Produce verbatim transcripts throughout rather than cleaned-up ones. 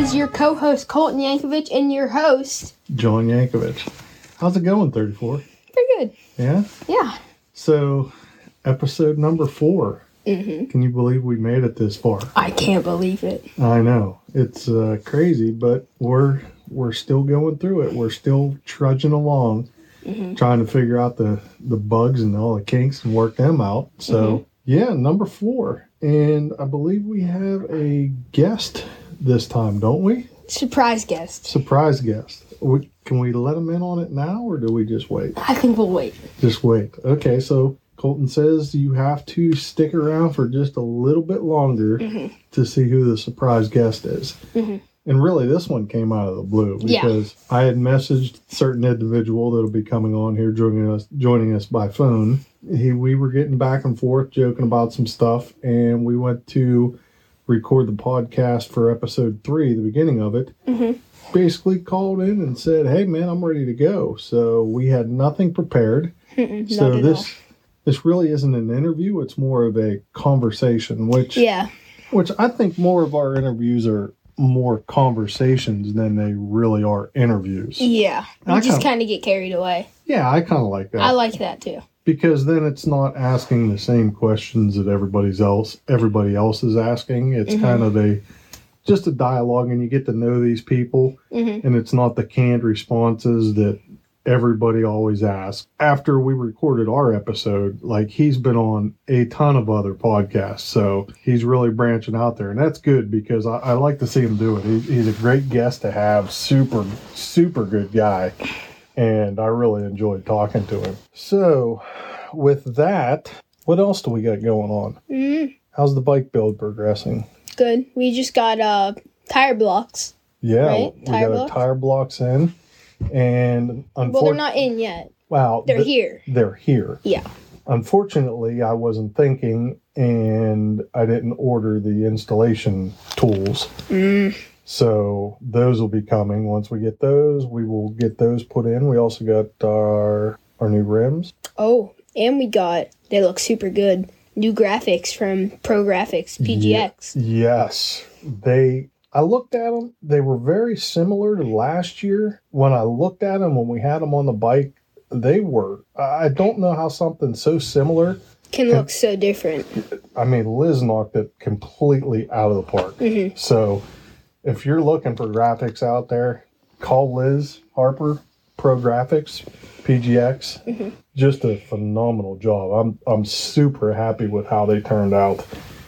is your co-host, Colton Yankovic, and your host, John Yankovic. How's it going, thirty-four? Pretty good. Yeah? Yeah. So, episode number four. Mm-hmm. Can you believe we made it this far? I can't believe it. I know. It's uh, crazy, but we're we're still going through it. We're still trudging along, mm-hmm. trying to figure out the, the bugs and all the kinks and work them out. So, mm-hmm. yeah, number four. And I believe we have a guest this time, don't we? Surprise guest. Surprise guest. We, can we let him in on it now, or do we just wait? I think we'll wait. Just wait. Okay, so Colton says you have to stick around for just a little bit longer mm-hmm. to see who the surprise guest is. Mm-hmm. And really, this one came out of the blue because yeah. I had messaged a certain individual that'll be coming on here joining us, joining us by phone. He, we were getting back and forth, joking about some stuff, and we went to record the podcast for episode three, the beginning of it. Mm-hmm. Basically called in and said, "Hey, man, I'm ready to go." So we had nothing prepared. Mm-mm, so not this all. this really isn't an interview; it's more of a conversation. Which yeah, which I think more of our interviews are more conversations than they really are interviews. Yeah, we I just kind of get carried away. Yeah, I kind of like that. I like that too. Because then it's not asking the same questions that everybody's else everybody else is asking. It's mm-hmm. kind of a just a dialogue, and you get to know these people, mm-hmm. and it's not the canned responses that everybody always asks. After we recorded our episode, like, he's been on a ton of other podcasts, so he's really branching out there, and that's good because I, I like to see him do it. He, he's a great guest to have, super, super good guy, and I really enjoyed talking to him. So, with that, what else do we got going on? Mm-hmm. How's the bike build progressing? Good. We just got uh, tire blocks. Yeah, right? we tire got blocks? tire blocks in, and unfortunately, well, they're not in yet. Well, they're th- here. They're here. Yeah. Unfortunately, I wasn't thinking, and I didn't order the installation tools. Mm. So those will be coming. Once we get those, we will get those put in. We also got our our new rims. Oh, and we got, they look super good, new graphics from Pro Graphics, P G X. Ye- yes. They, I looked at them. They were very similar to last year. When I looked at them, when we had them on the bike, they were, I don't know how something so similar can, can look so different. I mean, Liz knocked it completely out of the park. Mm-hmm. So if you're looking for graphics out there, call Liz Harper, Pro Graphics, P G X. Mm-hmm. Just a phenomenal job. I'm I'm super happy with how they turned out.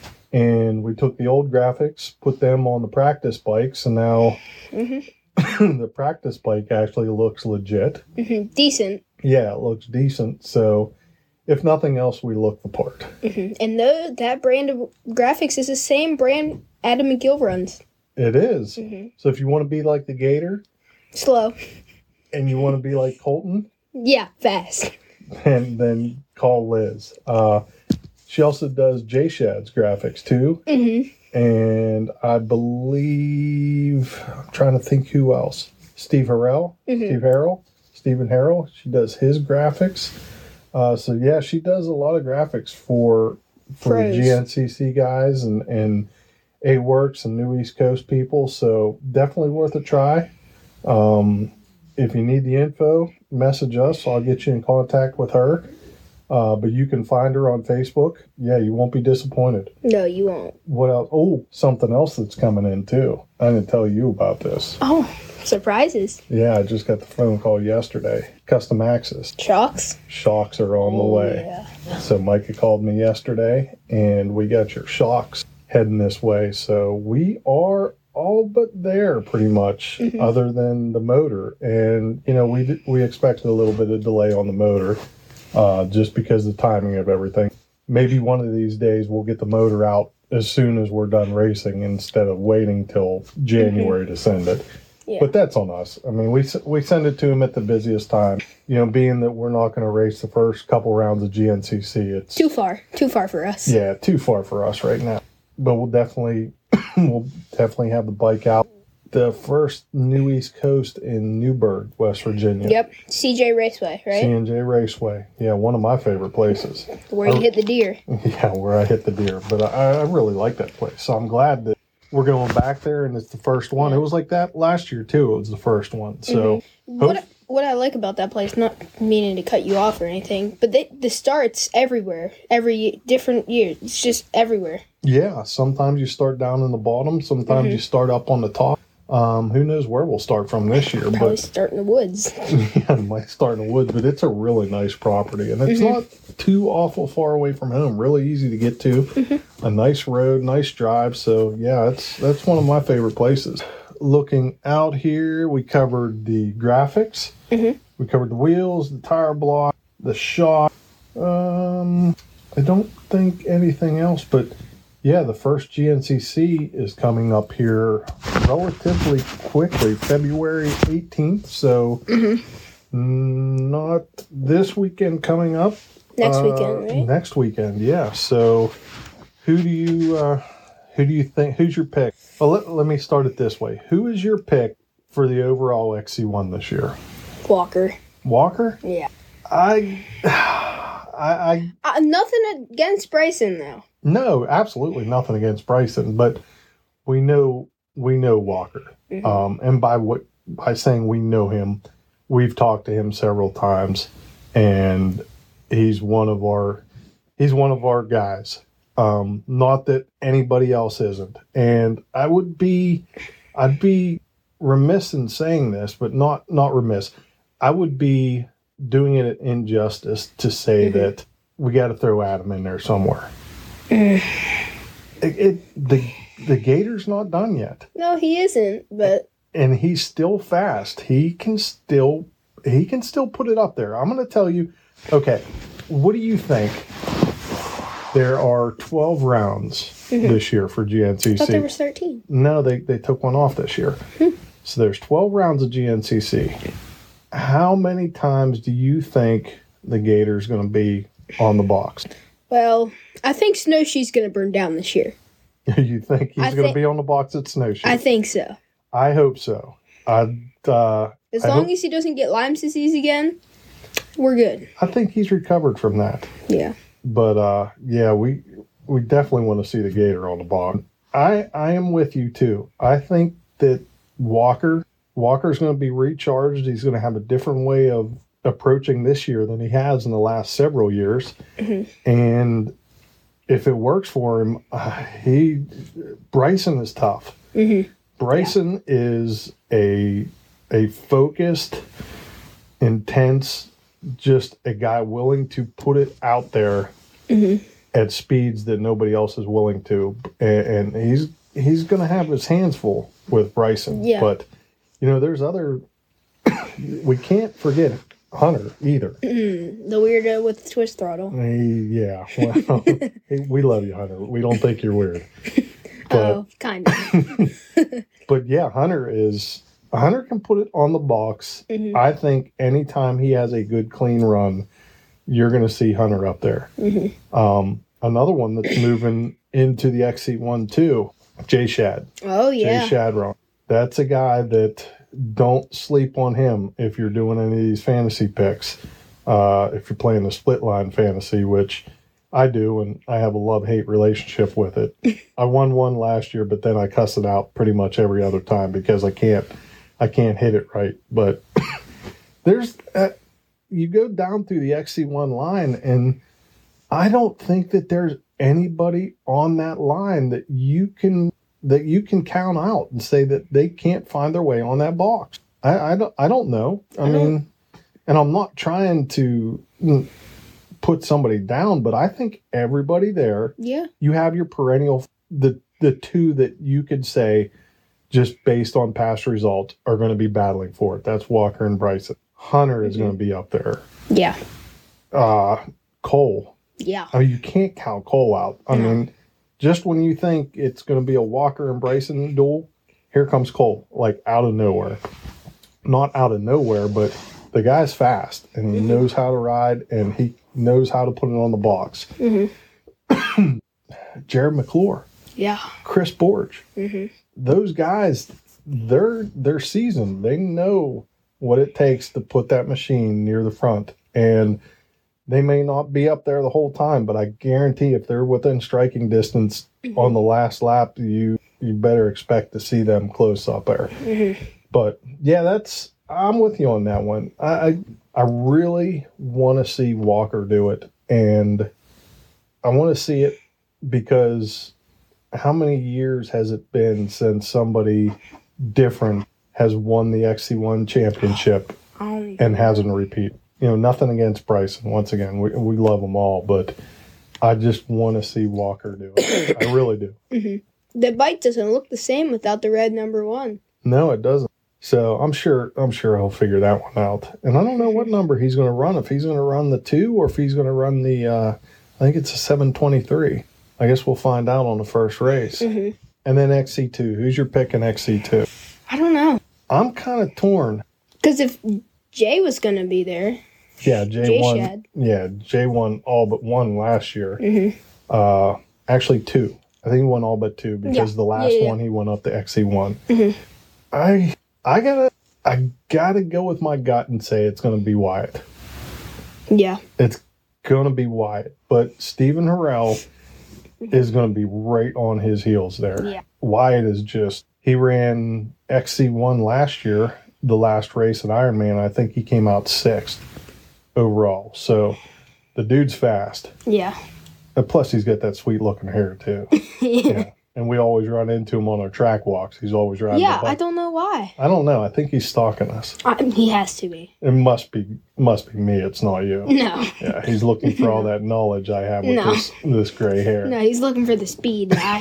And we took the old graphics, put them on the practice bikes, and now mm-hmm. the practice bike actually looks legit. Mm-hmm. Decent. Yeah, it looks decent. So if nothing else, we look the part. Mm-hmm. And though that brand of graphics is the same brand Adam McGill runs. It is. Mm-hmm. So if you want to be like the Gator. Slow. And you want to be like Colton. Yeah, fast. And then call Liz. Uh, she also does J-Shad's graphics too. Mm-hmm. And I believe, I'm trying to think who else. Steve Harrell. Mm-hmm. Steve Harrell. Stephen Harrell. She does his graphics. Uh, so yeah, she does a lot of graphics for for Pros. the G N C C guys and, and A-Works and New East Coast people. So definitely worth a try. Um, if you need the info, message us. I'll get you in contact with her. Uh, but you can find her on Facebook. Yeah, you won't be disappointed. No, you won't. What else? Oh, something else that's coming in, too. I didn't tell you about this. Oh, surprises. Yeah, I just got the phone call yesterday. Custom Axis. Shocks? Shocks are on oh, the way. Yeah. So Micah called me yesterday, and we got your shocks heading this way. So we are all but there pretty much, mm-hmm. other than the motor. And, you know, we we expected a little bit of delay on the motor uh, just because of the timing of everything. Maybe one of these days we'll get the motor out as soon as we're done racing instead of waiting till January mm-hmm. to send it. Yeah. But that's on us. I mean, we we send it to them at the busiest time. You know, being that we're not going to race the first couple rounds of G N C C, it's too far. Too far for us. Yeah, too far for us right now. But we'll definitely we'll definitely have the bike out. The first New East Coast in Newburgh, West Virginia. Yep, C J Raceway, right? C N J Raceway. Yeah, one of my favorite places. Where you I, hit the deer. Yeah, where I hit the deer. But I, I really like that place. So I'm glad that we're going back there, and it's the first one. Yeah. It was like that last year too. It was the first one. So mm-hmm. what what I like about that place, not meaning to cut you off or anything, but they, the starts everywhere, every different year. It's just everywhere. Yeah, sometimes you start down in the bottom. Sometimes mm-hmm. you start up on the top. Um, who knows where we'll start from this year? Probably but start in the woods. Yeah, it might start in the woods, but it's a really nice property, and it's mm-hmm. not too awful far away from home. Really easy to get to. Mm-hmm. A nice road, nice drive. So yeah, it's that's one of my favorite places. Looking out here, we covered the graphics. Mm-hmm. We covered the wheels, the tire block, the shock. Um, I don't think anything else, but yeah, the first G N C C is coming up here relatively quickly, February eighteenth. So mm-hmm. not this weekend coming up. Next uh, weekend, right? Next weekend, yeah. So who do you uh, who do you think? Who's your pick? Well, let, let me start it this way. Who is your pick for the overall X C one this year? Walker. Walker? Yeah. I, I, I uh, nothing against Bryson though. No, absolutely nothing against Bryson, but we know we know Walker, mm-hmm. um, and by what by saying we know him, we've talked to him several times, and he's one of our he's one of our guys. Um, not that anybody else isn't, and I would be I'd be remiss in saying this, but not not remiss. I would be doing it an injustice to say mm-hmm. that we got to throw Adam in there somewhere. it, it the the Gator's not done yet. No, he isn't, but and he's still fast. He can still he can still put it up there. I'm going to tell you. Okay, what do you think? There are twelve rounds mm-hmm. this year for G N C C. I thought there was thirteen. No, they they took one off this year. Hmm. So there's twelve rounds of G N C C. How many times do you think the Gator's going to be on the box? Well, I think Snowshoe's going to burn down this year. You think he's going to thi- be on the box at Snowshoe? I think so. I hope so. I uh, as I long hope, as he doesn't get Lyme's disease again, we're good. I think he's recovered from that. Yeah. But uh, yeah, we we definitely want to see the Gator on the box. I I am with you too. I think that Walker Walker's going to be recharged. He's going to have a different way of approaching this year than he has in the last several years. Mm-hmm. And if it works for him, uh, he Bryson is tough. Mm-hmm. Bryson yeah. is a a focused, intense, just a guy willing to put it out there mm-hmm. at speeds that nobody else is willing to, and, and he's he's going to have his hands full with Bryson. Yeah. But you know, there's other. We can't forget Hunter either. Mm, the weirdo with the twist throttle. He, yeah, well, we love you, Hunter. We don't think you're weird. But, oh, kind of. But yeah, Hunter is. Hunter can put it on the box. Mm-hmm. I think anytime he has a good, clean run, you're going to see Hunter up there. Mm-hmm. Um, another one that's moving into the X C one too, Jay Shad. Oh, yeah. Jay Shadron. That's a guy that don't sleep on him if you're doing any of these fantasy picks. Uh, if you're playing the split line fantasy, which I do, and I have a love-hate relationship with it. I won one last year, but then I cuss it out pretty much every other time because I can't I can't hit it right. But there's uh, you go down through the X C one line, and I don't think that there's anybody on that line that you can that you can count out and say that they can't find their way on that box. I, I don't I don't know. I, I mean, don't... and I'm not trying to put somebody down, but I think everybody there. Yeah. You have your perennial the the two that you could say, just based on past results, are going to be battling for it. That's Walker and Bryson. Hunter is mm-hmm. going to be up there. Yeah. Uh, Cole. Yeah. I mean, you can't count Cole out. I no. mean, just when you think it's going to be a Walker and Bryson duel, here comes Cole, like out of nowhere. Not out of nowhere, but the guy's fast, and he mm-hmm. knows how to ride, and he knows how to put it on the box. Mm-hmm. Jared McClure. Yeah. Chris Borge. Mm-hmm. Those guys, they're they're seasoned. They know what it takes to put that machine near the front. And they may not be up there the whole time, but I guarantee if they're within striking distance mm-hmm. on the last lap, you you better expect to see them close up there. Mm-hmm. But yeah, that's I'm with you on that one. I I, I really want to see Walker do it, and I want to see it because how many years has it been since somebody different has won the X C one championship Um, and hasn't repeat? You know, nothing against Bryson. Once again, we we love them all, but I just want to see Walker do it. I really do. Mm-hmm. The bike doesn't look the same without the red number one. No, it doesn't. So I'm sure I'm sure he'll figure that one out. And I don't know what number he's going to run. If he's going to run the two or if he's going to run the, uh, I think it's a seven twenty-three. I guess we'll find out on the first race. Mm-hmm. And then X C two. Who's your pick in X C two? I don't know. I'm kind of torn. Because if Jay was going to be there, Yeah, Jay, Jay won. Shad. Yeah, Jay won all but one last year. Mm-hmm. Uh, actually, two. I think he won all but two because Yeah. the last Yeah, yeah. one he went up to X C one. Mm-hmm. I I gotta I gotta go with my gut and say it's gonna be Wyatt. Yeah. It's gonna be Wyatt, but Stephen Harrell is gonna be right on his heels there. Yeah. Wyatt is just he ran X C one last year, the last race at Ironman. I think he came out sixth overall. So the dude's fast. Yeah. And plus, he's got that sweet looking hair too. Yeah. And we always run into him on our track walks. He's always riding. Yeah, the bike. I don't know why. I don't know. I think he's stalking us. I, he has to be. It must be must be me. It's not you. No. Yeah, he's looking for all that knowledge I have with No. this this gray hair. No, he's looking for the speed that I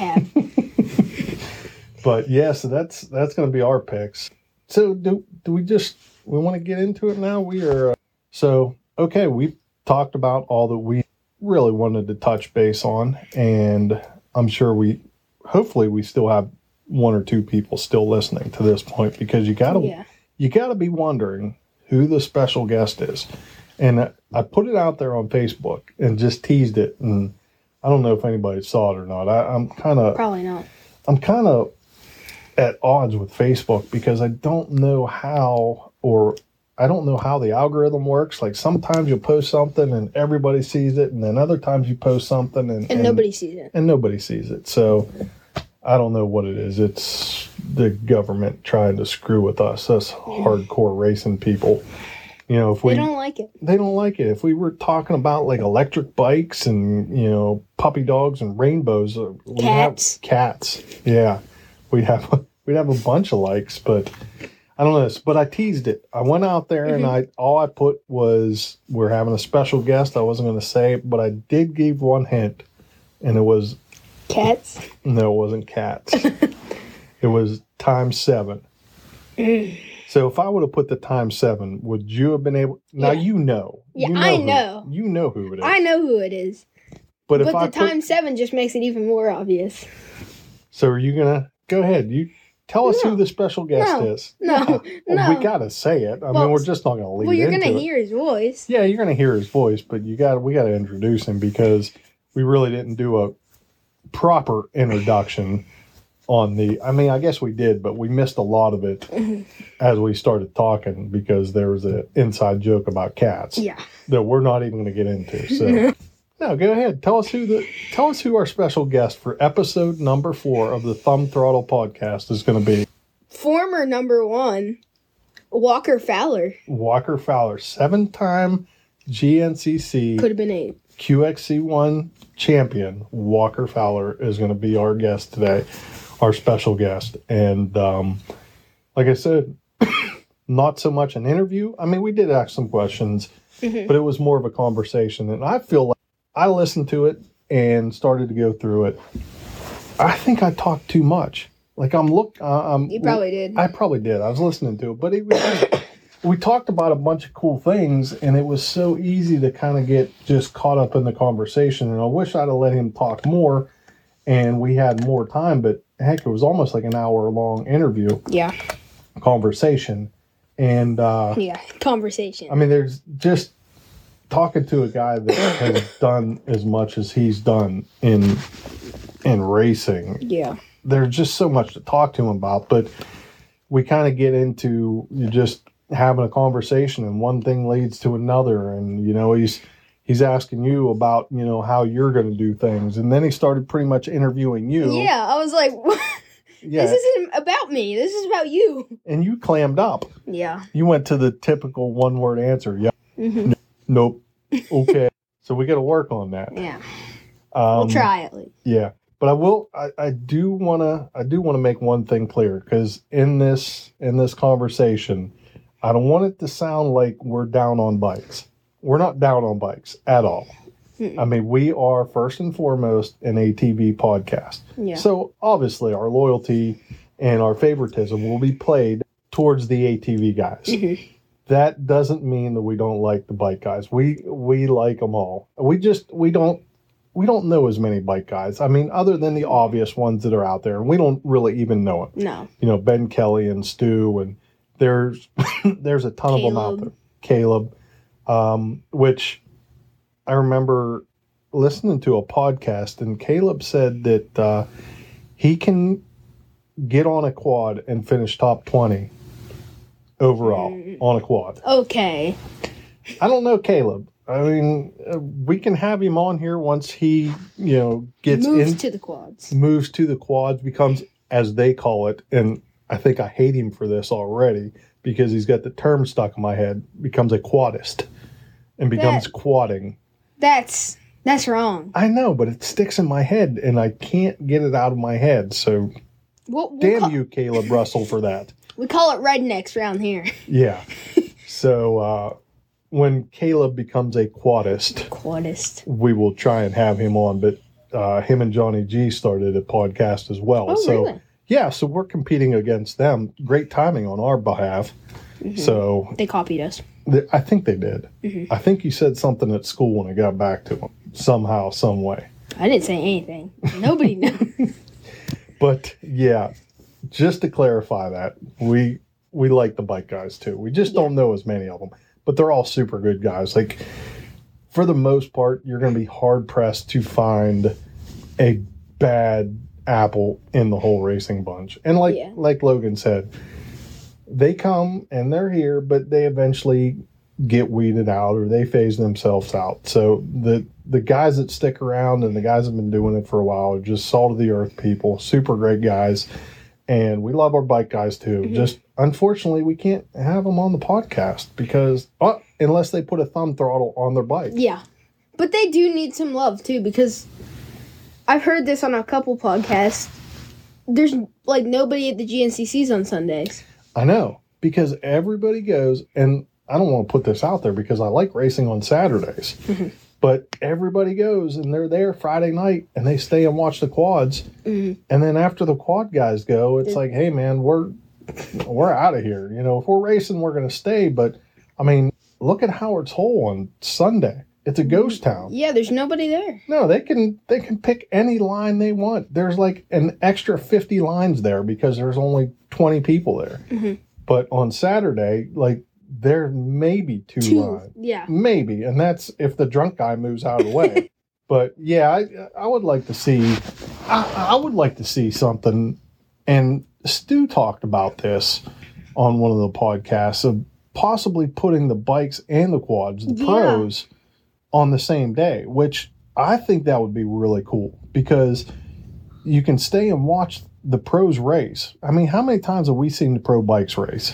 have. But yeah, so that's that's going to be our picks. So do do we just we want to get into it now? We are uh, so okay. We talked about all that we really wanted to touch base on, and I'm sure we hopefully we still have one or two people still listening to this point because you gotta Yeah. you gotta be wondering who the special guest is. And I, I put it out there on Facebook and just teased it, and I don't know if anybody saw it or not. I, I'm kind of Probably not. I'm kind of at odds with Facebook because I don't know how or I don't know how the algorithm works. Like sometimes you post something and everybody sees it, and then other times you post something and, And, and nobody sees it. and nobody sees it. So I don't know what it is. It's the government trying to screw with us, us hardcore racing people. You know, if we They don't like it. they don't like it. If we were talking about like electric bikes and, you know, puppy dogs and rainbows, uh, we'd have Cats. cats. Yeah, we'd have we'd have a bunch of likes, but I don't know. But I teased it. I went out there and I all I put was we're having a special guest. I wasn't going to say it, but I did give one hint, and it was Cats. no, it wasn't cats. It was times seven. So if I would have put the times seven, would you have been able? Now Yeah. you know. Yeah, you I who- know. You know who it is. I know who it is. But, But if the I put, time seven just makes it even more obvious. so are you gonna go ahead? You tell us No. who the special guest No. is. No, Well, no. we gotta say it. I Well, mean, we're just not gonna leave. Well, you're into gonna it. hear his voice. Yeah, you're gonna hear his voice, but you got we got to introduce him because we really didn't do a proper introduction on the. I mean, I guess we did, but we missed a lot of it as we started talking because there was an inside joke about cats Yeah. that we're not even going to get into. So, no, go ahead. Tell us who the tell us who our special guest for episode number four of the Thumb Throttle podcast is going to be. Former number one, Walker Fowler. Walker Fowler, seven-time G N C C Could have been eight. Q X C one champion. Walker Fowler is going to be our guest today, our special guest. And um, like I said, not so much an interview. I mean, we did ask some questions, Mhm. but it was more of a conversation. And I feel like I listened to it and started to go through it. I think I talked too much. Like I'm look, uh, I'm. You probably did. I probably did. I was listening to it, but it was, we talked about a bunch of cool things, and it was so easy to kind of get just caught up in the conversation. And I wish I'd have let him talk more, and we had more time. But heck, it was almost like an hour long interview Yeah. conversation, and uh, Yeah. Conversation. I mean, there's just talking to a guy that has done as much as he's done in in racing. yeah. There's just so much to talk to him about, but we kind of get into you just having a conversation and one thing leads to another. And, you know, he's, he's asking you about, you know, how you're going to do things. And then he started pretty much interviewing you. Yeah. I was like, Yeah. This isn't about me. This is about you. And you clammed up. Yeah. You went to the typical one-word answer. Yeah. Mm-hmm. Nope. Okay. So we got to work on that. Yeah. Um, We'll try at least. Yeah. But I will. I, I do want to. I do want to make one thing clear, because in this in this conversation, I don't want it to sound like we're down on bikes. We're not down on bikes at all. Mm-mm. I mean, we are first and foremost an A T V podcast. Yeah. So obviously, our loyalty and our favoritism will be played towards the A T V guys. Mm-hmm. That doesn't mean that we don't like the bike guys. We we like them all. We just we don't we don't know as many bike guys. I mean, other than the obvious ones that are out there, and we don't really even know it. No. You know, Ben Kelly and Stu, and there's there's a ton Caleb. of them out there. Caleb, um, which I remember listening to a podcast, and Caleb said that uh, he can get on a quad and finish top twenty overall mm. on a quad. Okay. I don't know Caleb. I mean, uh, we can have him on here once he, you know, gets moves in, to the quads. Moves to the quads, becomes, as they call it, and I think I hate him for this already because he's got the term stuck in my head, becomes a quadist and becomes that, quadding. That's that's wrong. I know, but it sticks in my head and I can't get it out of my head. So we'll, we'll damn call, you, Caleb Russell, for that. We call it rednecks around here. Yeah. So uh, when Caleb becomes a quadist, quadist, we will try and have him on. But uh, him and Johnny G started a podcast as well. Oh, so really? Yeah, so we're competing against them. Great timing on our behalf. Mm-hmm. So they copied us. They, I think they did. Mm-hmm. I think you said something at school when I got back to them somehow, some way. I didn't say anything. Nobody knows. But yeah, just to clarify that, we we like the bike guys too. We just yeah. don't know as many of them, but they're all super good guys. Like for the most part, you're going to be hard pressed to find a bad apple in the whole racing bunch. And like yeah. like Logan said, they come and they're here, but they eventually get weeded out or they phase themselves out. So the the guys that stick around and the guys that have been doing it for a while are just salt of the earth people, super great guys. And we love our bike guys too. Mm-hmm. Just unfortunately, we can't have them on the podcast because uh, unless they put a thumb throttle on their bike. Yeah, but they do need some love too because I've heard this on a couple podcasts. There's like nobody at the G N C Cs on Sundays. I know, because everybody goes, and I don't want to put this out there because I like racing on Saturdays, mm-hmm. but everybody goes and they're there Friday night and they stay and watch the quads. Mm-hmm. And then after the quad guys go, it's like, hey man, we're, we're out of here. You know, if we're racing, we're going to stay. But I mean, look at Howard's Hole on Sunday. It's a ghost town. Yeah, there's nobody there. No, they can they can pick any line they want. There's like an extra fifty lines there because there's only twenty people there. Mm-hmm. But on Saturday, like there may be two, two lines. Yeah. Maybe. And that's if the drunk guy moves out of the way. But yeah, I I would like to see I, I would like to see something, and Stu talked about this on one of the podcasts of possibly putting the bikes and the quads, the yeah. pros, on the same day, which I think that would be really cool because you can stay and watch the pros race. I mean, how many times have we seen the pro bikes race?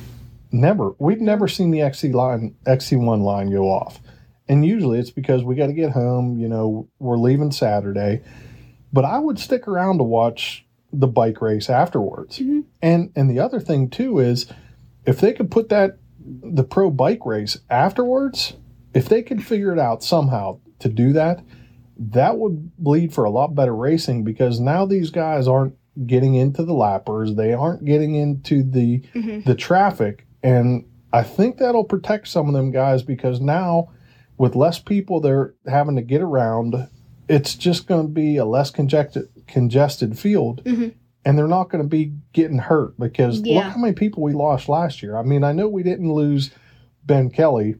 Never. We've never seen the X C line, X C one line go off. And usually it's because we got to get home, you know, we're leaving Saturday. But I would stick around to watch the bike race afterwards. Mm-hmm. And and the other thing too is if they could put that the pro bike race afterwards, if they could figure it out somehow to do that, that would lead for a lot better racing because now these guys aren't getting into the lappers. They aren't getting into the mm-hmm. the traffic. And I think that'll protect some of them guys because now with less people they're having to get around, it's just going to be a less congested, congested field. Mm-hmm. And they're not going to be getting hurt because yeah. look how many people we lost last year. I mean, I know we didn't lose Ben Kelly.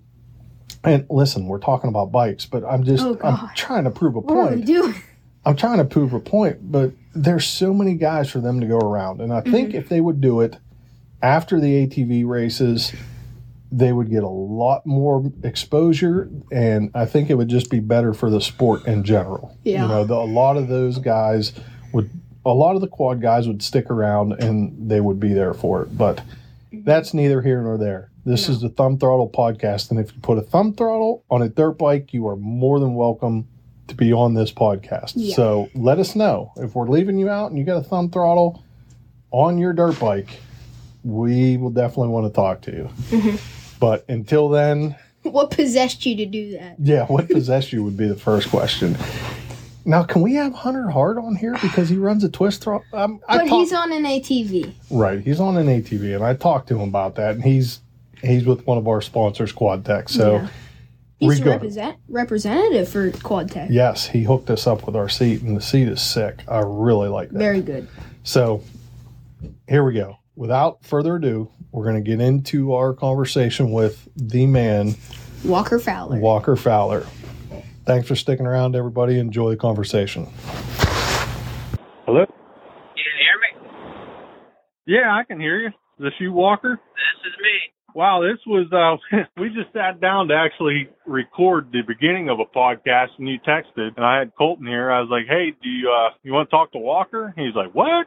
And listen, we're talking about bikes, but I'm just, oh, I'm trying to prove a what point. Are we doing? I'm trying to prove a point, but there's so many guys for them to go around. And I think mm-hmm. if they would do it after the A T V races, they would get a lot more exposure. And I think it would just be better for the sport in general. Yeah. You know, the, a lot of those guys would a lot of the quad guys would stick around and they would be there for it. But that's neither here nor there. This no. is the Thumb Throttle podcast. And if you put a thumb throttle on a dirt bike, you are more than welcome to be on this podcast. Yeah. So let us know. If we're leaving you out and you got a thumb throttle on your dirt bike, we will definitely want to talk to you. Mm-hmm. But until then... What possessed you to do that? Yeah, what possessed you would be the first question. Now, can we have Hunter Hart on here because he runs a twist throttle? Um, but talk- he's on an A T V. Right, he's on an A T V, and I talked to him about that, and he's he's with one of our sponsors, Quad Tech. So yeah. He's a represent- representative for Quad Tech. Yes, he hooked us up with our seat, and the seat is sick. I really like that. Very good. So here we go. Without further ado, we're going to get into our conversation with the man, Walker Fowler. Walker Fowler. Thanks for sticking around, everybody. Enjoy the conversation. Hello? You can hear me? Yeah, I can hear you. Is this you, Walker? This is me. Wow, this was, uh, we just sat down to actually record the beginning of a podcast, and you texted, and I had Colton here. I was like, hey, do you, uh, you want to talk to Walker? He's like, what?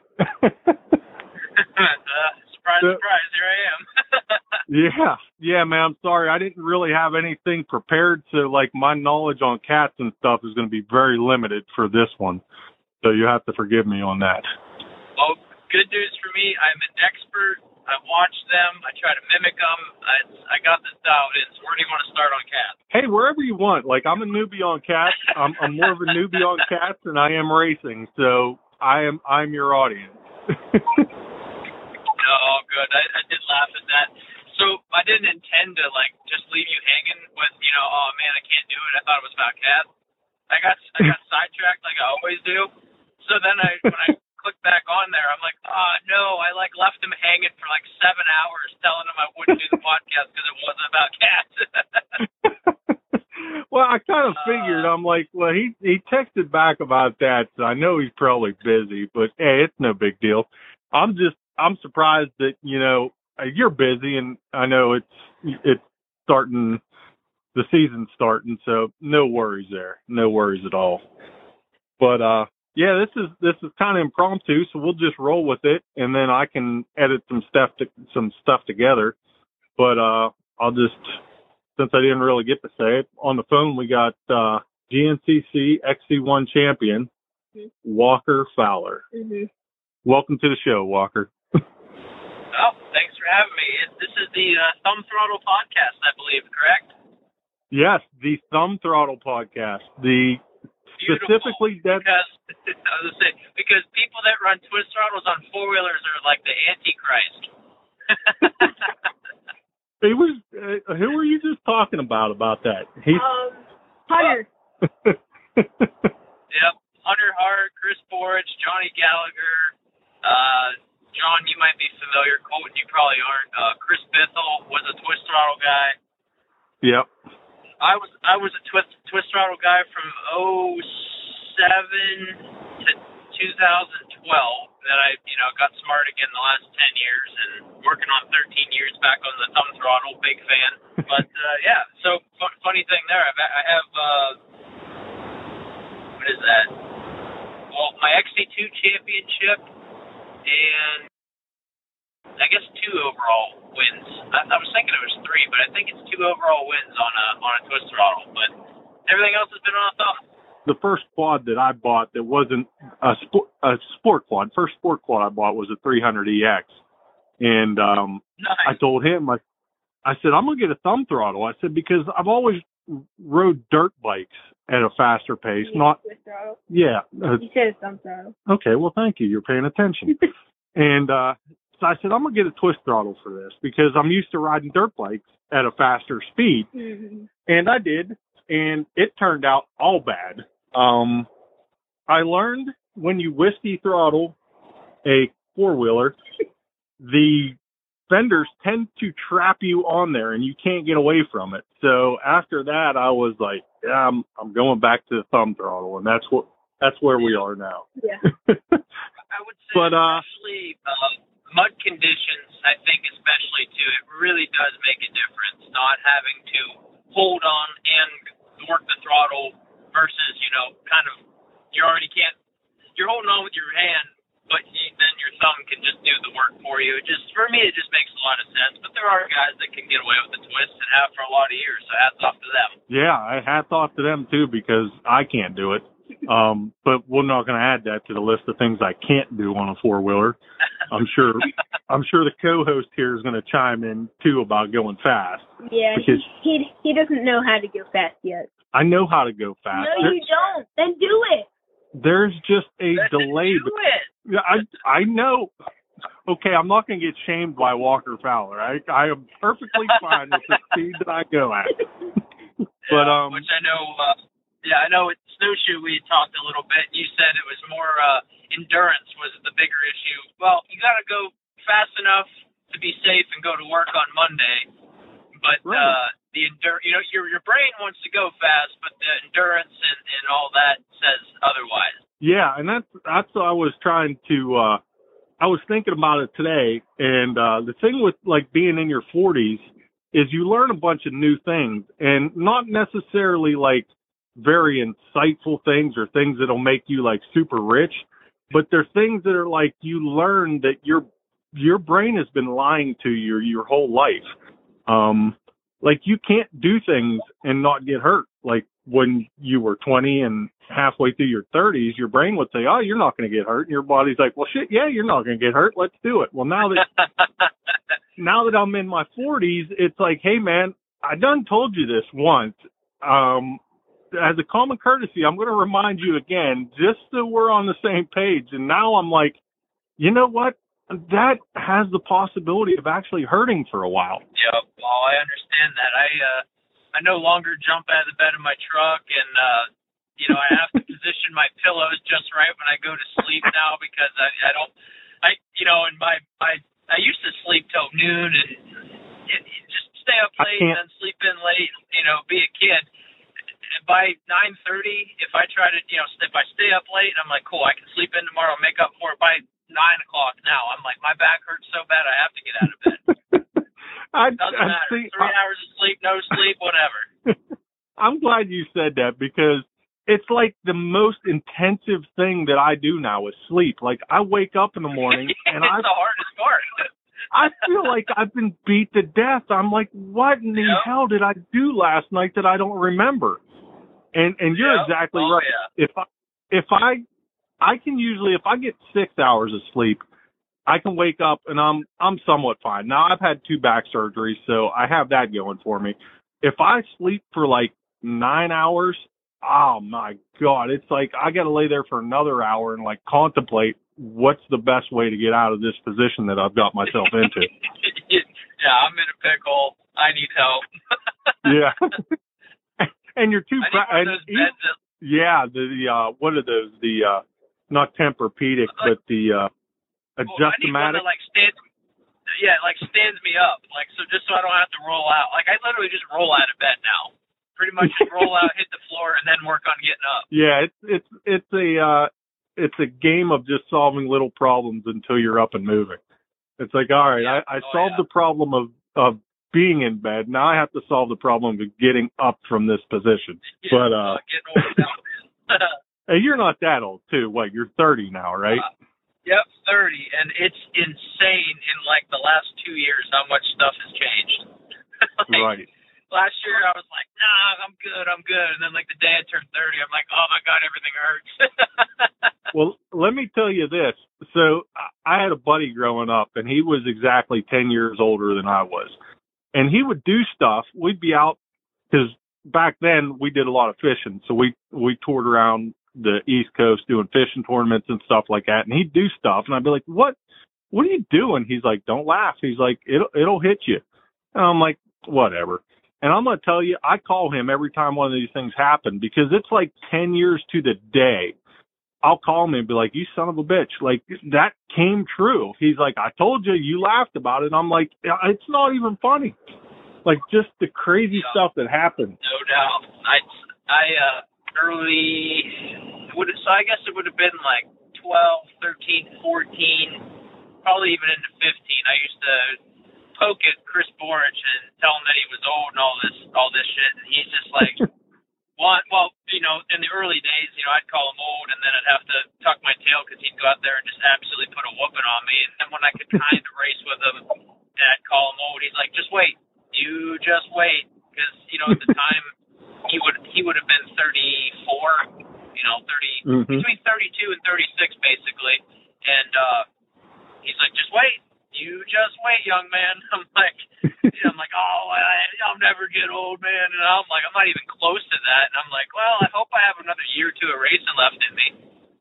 uh, surprise, so, surprise, here I am. yeah, yeah, man, I'm sorry. I didn't really have anything prepared, so, like, my knowledge on cats and stuff is going to be very limited for this one, so you have to forgive me on that. Well, good news for me, I'm an expert. I watch them. I try to mimic them. I, I got this dialed in, so where do you want to start on cats? Hey, wherever you want. Like, I'm a newbie on cats. I'm, I'm more of a newbie on cats than I am racing, so I am, I'm your audience. Oh, good. I, I did laugh at that. So I didn't intend to, like, just leave you hanging with, you know, oh, man, I can't do it. I thought it was about cats. I got I got sidetracked like I always do. So then I when I clicked back on there, I'm like, oh, no, I, like, left him hanging for, like, seven hours telling him I wouldn't do the podcast because it wasn't about cats. Well, I kind of figured. I'm like, well, he, he texted back about that, so I know he's probably busy, but, hey, it's no big deal. I'm just, I'm surprised that, you know, you're busy, and I know it's it's starting, the season's starting, so no worries there. No worries at all. But, uh, yeah, this is this is kind of impromptu, so we'll just roll with it, and then I can edit some stuff to, some stuff together. But uh, I'll just, since I didn't really get to say it, on the phone we got uh, G N C C X C one champion, mm-hmm. Walker Fowler. Mm-hmm. Welcome to the show, Walker. Oh, thanks for having me. This is the uh, Thumb Throttle podcast, I believe, correct? Yes, the Thumb Throttle podcast. The Beautiful. Specifically that because, I was gonna say, because people that run twist throttles on four wheelers are like the Antichrist. He was. Uh, who were you just talking about about that? He's um, Hunter. Yep, Hunter Hart, Chris Borich, Johnny Gallagher. Uh, John, you might be familiar. Colton, you probably aren't. Uh, Chris Bithell was a twist throttle guy. Yep. I was I was a twist twist throttle guy from oh seven to two thousand twelve. Then I you know got smart again the last ten years and working on thirteen years back on the thumb throttle. Big fan. But uh, yeah, so f- funny thing there. I've, I have uh, what is that? Well, my X C two championship and I guess two overall wins. I, I was thinking it was three, but I think it's two overall wins on a on a twist throttle. But everything else has been on a thumb. The first quad that I bought that wasn't a sport, a sport quad, first sport quad I bought was a three hundred E X. And um, nice. I told him, I, I said, I'm going to get a thumb throttle. I said, because I've always rode dirt bikes at a faster pace. Yeah, not, twist throttle. yeah. Uh, You said thumb throttle. Okay, well, thank you. You're paying attention. and, uh, So I said, I'm going to get a twist throttle for this because I'm used to riding dirt bikes at a faster speed. Mm-hmm. And I did. And it turned out all bad. Um, I learned when you whiskey throttle a four-wheeler, the fenders tend to trap you on there and you can't get away from it. So after that, I was like, yeah, I'm, I'm going back to the thumb throttle. And that's what, that's where we are now. Yeah. I would say but, uh, especially, uh, mud conditions, I think especially too, it really does make a difference not having to hold on and work the throttle versus, you know, kind of, you already can't, you're holding on with your hand but you, then your thumb can just do the work for you. It just for me, it just makes a lot of sense. But there are guys that can get away with the twist and have for a lot of years. So hats off to them. Yeah, I hats off to them too because I can't do it. Um, but we're not going to add that to the list of things I can't do on a four wheeler. I'm sure. I'm sure the co-host here is going to chime in too about going fast. Yeah, because he, he he doesn't know how to go fast yet. I know how to go fast. No, you don't. Then do it. There's just a Let's delay. do it. Yeah, I I know. Okay, I'm not going to get shamed by Walker Fowler. I I am perfectly fine with the speed that I go at. But um, which I know. Uh, yeah, I know. At snowshoe, we talked a little bit. You said it was more uh, endurance was the bigger issue. Well, you got to go fast enough to be safe and go to work on Monday. But right. uh, the endur, you know, your your brain wants to go fast, but the endurance and, and all that says otherwise. Yeah, and that's that's what I was trying to. Uh, I was thinking about it today, and uh, the thing with like being in your forties is you learn a bunch of new things, and not necessarily like very insightful things or things that'll make you like super rich, but they're things that are like you learn that your your brain has been lying to you your whole life. Um, like you can't do things and not get hurt. Like when you were twenty and halfway through your thirties, your brain would say, "Oh, you're not going to get hurt," and your body's like, "Well, shit, yeah, you're not going to get hurt. Let's do it." Well, now that now that I'm in my forties, it's like, hey, man, I done told you this once. Um, as a common courtesy, I'm going to remind you again, just so we're on the same page. And now I'm like, you know what? That has the possibility of actually hurting for a while. Yeah, well, I understand that. I uh, I no longer jump out of the bed of my truck, and uh, you know, I have to position my pillows just right when I go to sleep now because I, I don't, I you know, and my my I used to sleep till noon and it, it just stay up late and then sleep in late. You know, be a kid. By nine thirty, if I try to, you know, if I stay up late, I'm like, cool, I can sleep in tomorrow, make up for it. By nine o'clock now, I'm like, my back hurts so bad, I have to get out of bed. I, Doesn't I matter. See, Three I, hours of sleep, no sleep, whatever. I'm glad you said that because it's like the most intensive thing that I do now is sleep. Like I wake up in the morning and it's I. the hardest part. I feel like I've been beat to death. I'm like, what in the yep. hell did I do last night that I don't remember? And and you're yep. exactly oh, right. Yeah. If I if I I can usually if I get six hours of sleep, I can wake up and I'm I'm somewhat fine. Now I've had two back surgeries, so I have that going for me. If I sleep for like nine hours, oh my God, it's like I got to lay there for another hour and like contemplate what's the best way to get out of this position that I've got myself into. Yeah, I'm in a pickle. I need help. Yeah. And you're too. I need one of those and beds that, yeah, the, the uh, what are those? The uh, not Tempur-Pedic, like, but the uh, well, I need one Adjustomatic. that like stands. Yeah, like stands me up, like so, just so I don't have to roll out. Like I literally just roll out of bed now. Pretty much just roll out, hit the floor, and then work on getting up. Yeah, it's it's it's a uh, it's a game of just solving little problems until you're up and moving. It's like, all right, Yeah. I, I oh, solved yeah. the problem of of being in bed. Now I have to solve the problem of getting up from this position. Yeah, but uh, getting old now. hey, you're not that old too. What? You're thirty now, right? Uh, yep, thirty, and it's insane in like the last two years how much stuff has changed. like, right. Last year I was like, nah, I'm good, I'm good, and then like the day I turned thirty, I'm like, oh my God, everything hurts. Well, let me tell you this. So I had a buddy growing up, and he was exactly ten years older than I was. And he would do stuff. We'd be out because back then we did a lot of fishing. So we, we toured around the East Coast doing fishing tournaments and stuff like that. And he'd do stuff. And I'd be like, what, what are you doing? He's like, don't laugh. He's like, it'll, it'll hit you. And I'm like, whatever. And I'm going to tell you, I call him every time one of these things happen because it's like ten years to the day. I'll call him and be like, you son of a bitch. Like, that came true. He's like, I told you, you laughed about it. And I'm like, it's not even funny. Like, just the crazy yeah. stuff that happened. No doubt. I, I, uh, early, would it, so I guess it would have been like twelve, thirteen, fourteen, probably even into fifteen. I used to poke at Chris Borich and tell him that he was old and all this, all this shit. And he's just like, Well, well, you know, in the early days, you know, I'd call him old, and then I'd have to tuck my tail because he'd go out there and just absolutely put a whooping on me. And then when I could kind of race with him, and I'd call him over, he's like, just wait. You just wait. Because, you know, at the time, he would he would have been thirty-four, you know, thirty mm-hmm. between thirty-two and thirty-six, basically. And uh, he's like, just wait. You just wait, young man. I'm like, you know, I'm like, oh, I, I'll never get old, man. And I'm like, I'm not even close to that. And I'm like, well, I hope I have another year or two of racing left in me.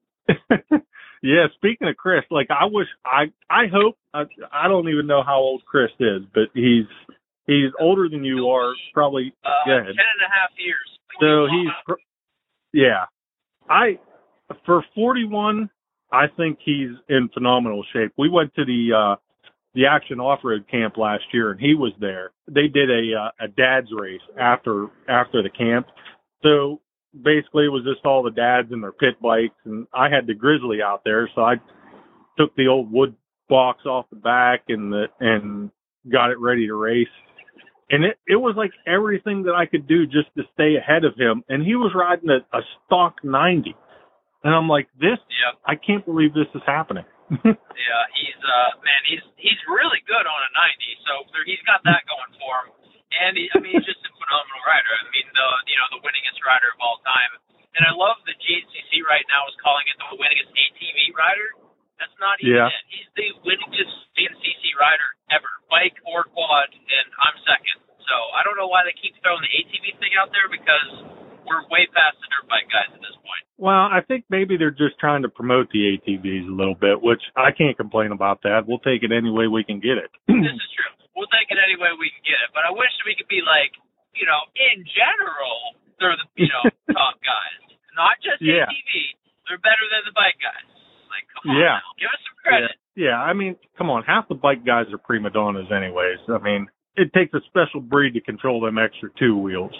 Yeah, speaking of Chris, like I wish, I I hope, I, I don't even know how old Chris is, but he's he's older than you are, probably. Uh, yeah. ten and a half years. So he's, yeah. I, for forty-one, I think he's in phenomenal shape. We went to the, uh, the Action Off-Road camp last year, and he was there. They did a uh, a dad's race after after the camp. So basically, it was just all the dads in their pit bikes, and I had the Grizzly out there, so I took the old wood box off the back and the and got it ready to race. And it, it was like everything that I could do just to stay ahead of him. And he was riding a, a stock ninety. And I'm like, this, yep. I can't believe this is happening. Yeah, he's uh man, he's he's really good on a ninety, so there, he's got that going for him. And he, I mean, he's just a phenomenal rider. I mean, the you know the winningest rider of all time. And I love the G N C C right now is calling it the winningest A T V rider. That's not even yeah. it. He's the winningest G N C C rider ever, bike or quad, and I'm second. So I don't know why they keep throwing the A T V thing out there because we're way past the dirt bike guys at this point. Well, I think maybe they're just trying to promote the A T Vs a little bit, which I can't complain about that. We'll take it any way we can get it. This is true. We'll take it any way we can get it. But I wish we could be like, you know, in general, they're the, you know, top guys. Not just yeah. A T V. They're better than the bike guys. Like, come on yeah. now. Give us some credit. Yeah. yeah, I mean, come on. Half the bike guys are prima donnas anyways. I mean, it takes a special breed to control them extra two wheels.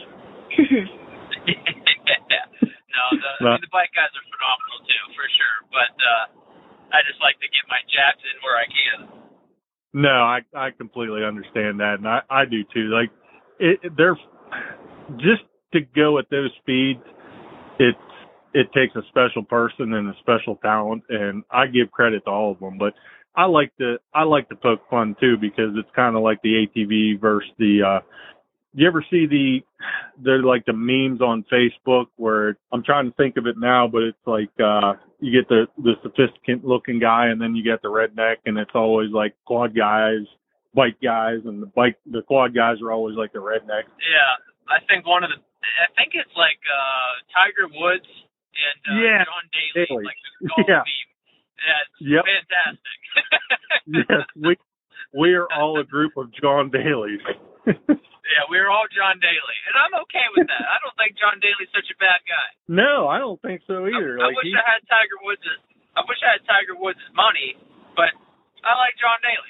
Yeah. No, the, I mean, the bike guys are phenomenal too, for sure. But uh, I just like to get my jabs in where I can. No, I I completely understand that, and I I do too. Like, it, they're just to go at those speeds. It's it takes a special person and a special talent, and I give credit to all of them. But I like to I like to poke fun too because it's kind of like the A T V versus the. Uh, You ever see the, they're like the memes on Facebook where I'm trying to think of it now, but it's like, uh, you get the, the sophisticated looking guy and then you get the redneck and it's always like quad guys, bike guys, and the bike, the quad guys are always like the redneck. Yeah. I think one of the, I think it's like, uh, Tiger Woods and, uh, yeah, John Daly, Daly. like the golf yeah. meme. Yeah, it's yep. fantastic. Yes. We, we are all a group of John Dalys. Yeah, we're all John Daly, and I'm okay with that. I don't think John Daly's such a bad guy. No, I don't think so either. I, I like wish he, I had Tiger Woods. I wish I had Tiger Woods' money, but I like John Daly.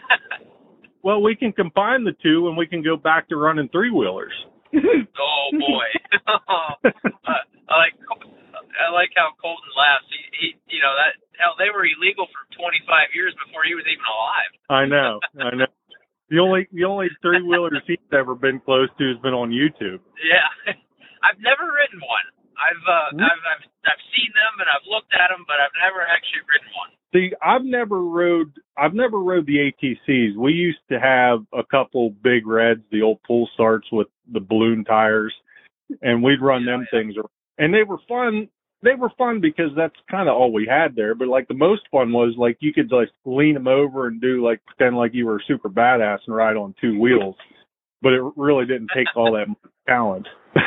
Well, we can combine the two, and we can go back to running three wheelers. Oh boy, uh, I like I like how Colton laughs. He, he, you know that hell they were illegal for twenty-five years before he was even alive. I know, I know. The only the only three wheelers he's ever been close to has been on YouTube. Yeah, I've never ridden one. I've uh, I've, I've I've seen them and I've looked at them, but I've never actually ridden one. See, I've never rode I've never rode the A T Cs. We used to have a couple big reds, the old pull starts with the balloon tires, and we'd run yeah, them yeah. things, and they were fun. They were fun because that's kind of all we had there. But like the most fun was like you could like lean them over and do like pretend like you were a super badass and ride on two wheels. But it really didn't take all that much talent.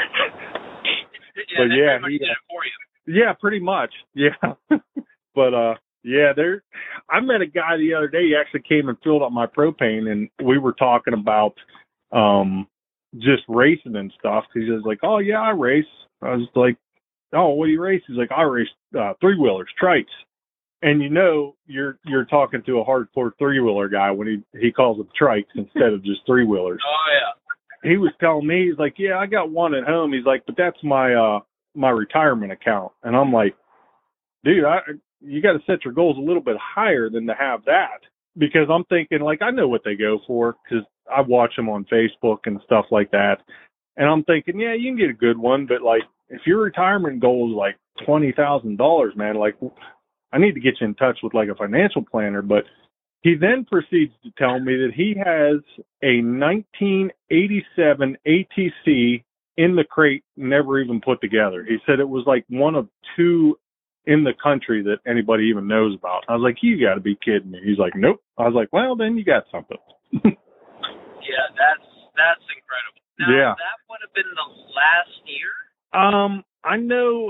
yeah, but yeah, he, did it for you. yeah, pretty much. Yeah. But uh, yeah, there. I met a guy the other day. He actually came and filled up my propane, and we were talking about um just racing and stuff. He was like, "Oh yeah, I race." I was like, "Oh, what do you race?" He's like, "I race uh, three wheelers, trikes." And you know, you're you're talking to a hardcore three wheeler guy when he he calls them trikes instead of just three wheelers. Oh yeah. He was telling me, he's like, "Yeah, I got one at home." He's like, "But that's my uh my retirement account." And I'm like, "Dude, I you got to set your goals a little bit higher than to have that." Because I'm thinking, like, I know what they go for because I watch them on Facebook and stuff like that. And I'm thinking, yeah, you can get a good one, but like, if your retirement goal is like twenty thousand dollars, man, like I need to get you in touch with like a financial planner. But he then proceeds to tell me that he has a nineteen eighty-seven A T C in the crate, never even put together. He said it was like one of two in the country that anybody even knows about. I was like, you got to be kidding me. He's like, nope. I was like, well, then you got something. Yeah, that's that's incredible. Now, yeah. That would have been the last year? Um, I know,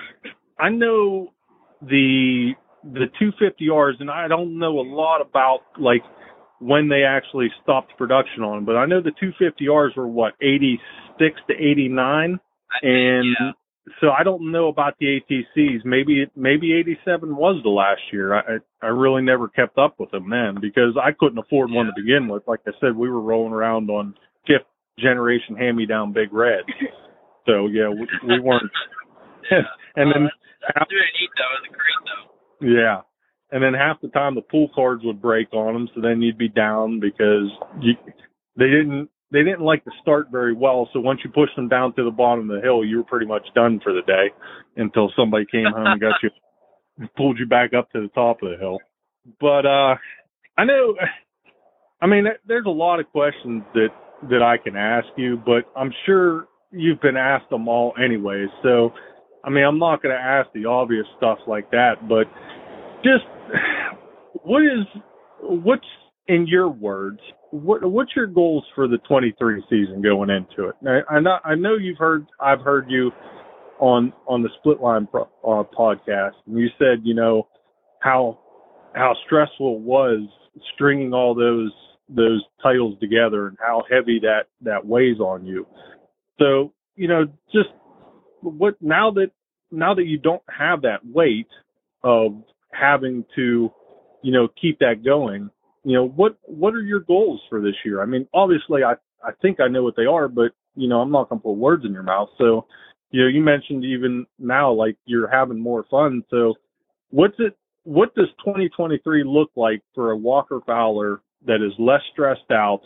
I know the the two fifty Rs, and I don't know a lot about like when they actually stopped production on them, but I know the two fifty Rs were what, eighty-six to eighty-nine, I think, and yeah. so I don't know about the A T Cs. Maybe maybe eighty-seven was the last year. I I really never kept up with them then because I couldn't afford yeah. one to begin with. Like I said, we were rolling around on fifth generation hand-me-down Big Red. So yeah, we, we weren't. yeah. and oh, then that's, that's really neat though, in the crate though. yeah, and then half the time the pull cards would break on them, so then you'd be down because you they didn't. They didn't like to start very well, so once you pushed them down to the bottom of the hill, you were pretty much done for the day until somebody came home and got you, pulled you back up to the top of the hill. But uh, I know, I mean, there's a lot of questions that, that I can ask you, but I'm sure you've been asked them all anyway. So, I mean, I'm not going to ask the obvious stuff like that, but just what is, what's, in your words, what what's your goals for the twenty-three season going into it? Now, I know I know you've heard I've heard you on on the Split Line pro, uh, podcast, and you said you know how how stressful it was stringing all those those titles together and how heavy that that weighs on you. So you know just what now that now that you don't have that weight of having to you know keep that going. You know, what what are your goals for this year? I mean, obviously, I, I think I know what they are, but, you know, I'm not going to put words in your mouth. So, you know, you mentioned even now, like, you're having more fun. So what's it? What does twenty twenty-three look like for a Walker Fowler that is less stressed out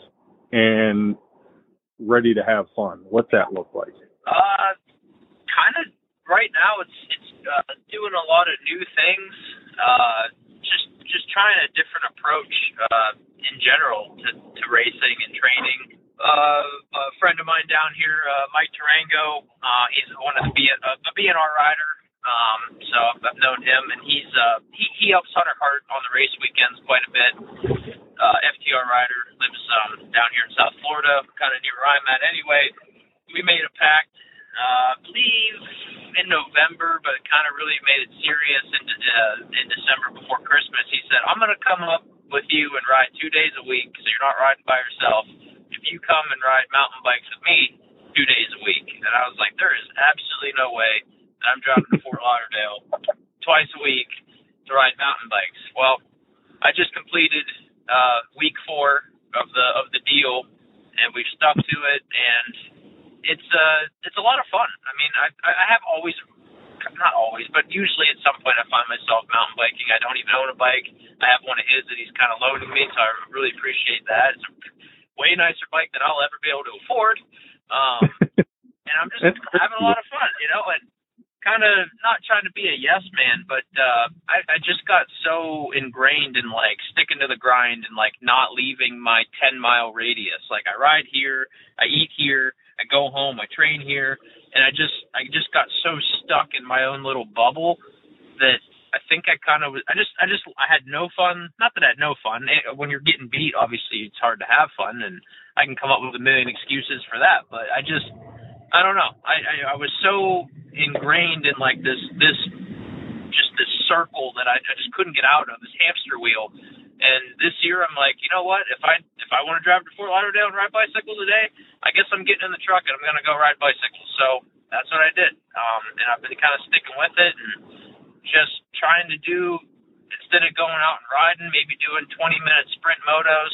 and ready to have fun? What's that look like? Uh, kind of right now, it's, it's uh, doing a lot of new things. Uh, just just trying a different approach uh, in general to, to racing and training. Uh, a friend of mine down here, uh, Mike Tarango, uh, he's one of the B- uh, a B N R rider, um, so I've known him, and he's uh, he, he helps Hunter Hart on the race weekends quite a bit. Uh, F T R rider, lives um, down here in South Florida, kind of near where I'm at anyway. We made a pact, uh, I believe in November, but it kind of really made it serious in, uh, in December before Christmas. He said, I'm going to come up with you and ride two days a week, so you're not riding by yourself. If you come and ride mountain bikes with me two days a week. And I was like, there is absolutely no way that I'm driving to Fort Lauderdale twice a week to ride mountain bikes. Well, I just completed uh, week four of the of the deal, and we've stuck to it, and it's uh it's a lot of fun. I mean, I I have always, not always, but usually at some point I find myself mountain biking. I don't even own a bike. I have one of his that he's kind of loaning me, so I really appreciate that. It's a way nicer bike than I'll ever be able to afford. Um, and I'm just having a lot of fun, you know, and kind of not trying to be a yes man, but uh, I, I just got so ingrained in like sticking to the grind and like not leaving my ten mile radius. Like I ride here, I eat here, I go home, I train here, and I just I just got so stuck in my own little bubble that I think I kind of was. I just I just I had no fun. Not that I had no fun. When you're getting beat, obviously it's hard to have fun, and I can come up with a million excuses for that. But I just I don't know. I I, I was so ingrained in like this this just this circle that I, I just couldn't get out of, this hamster wheel. And this year I'm like, you know what? If I if I want to drive to Fort Lauderdale and ride bicycles today, I guess I'm getting in the truck and I'm gonna go ride bicycles. So that's what I did. Um, and I've been kind of sticking with it and just trying to do, instead of going out and riding, maybe doing twenty minute sprint motos.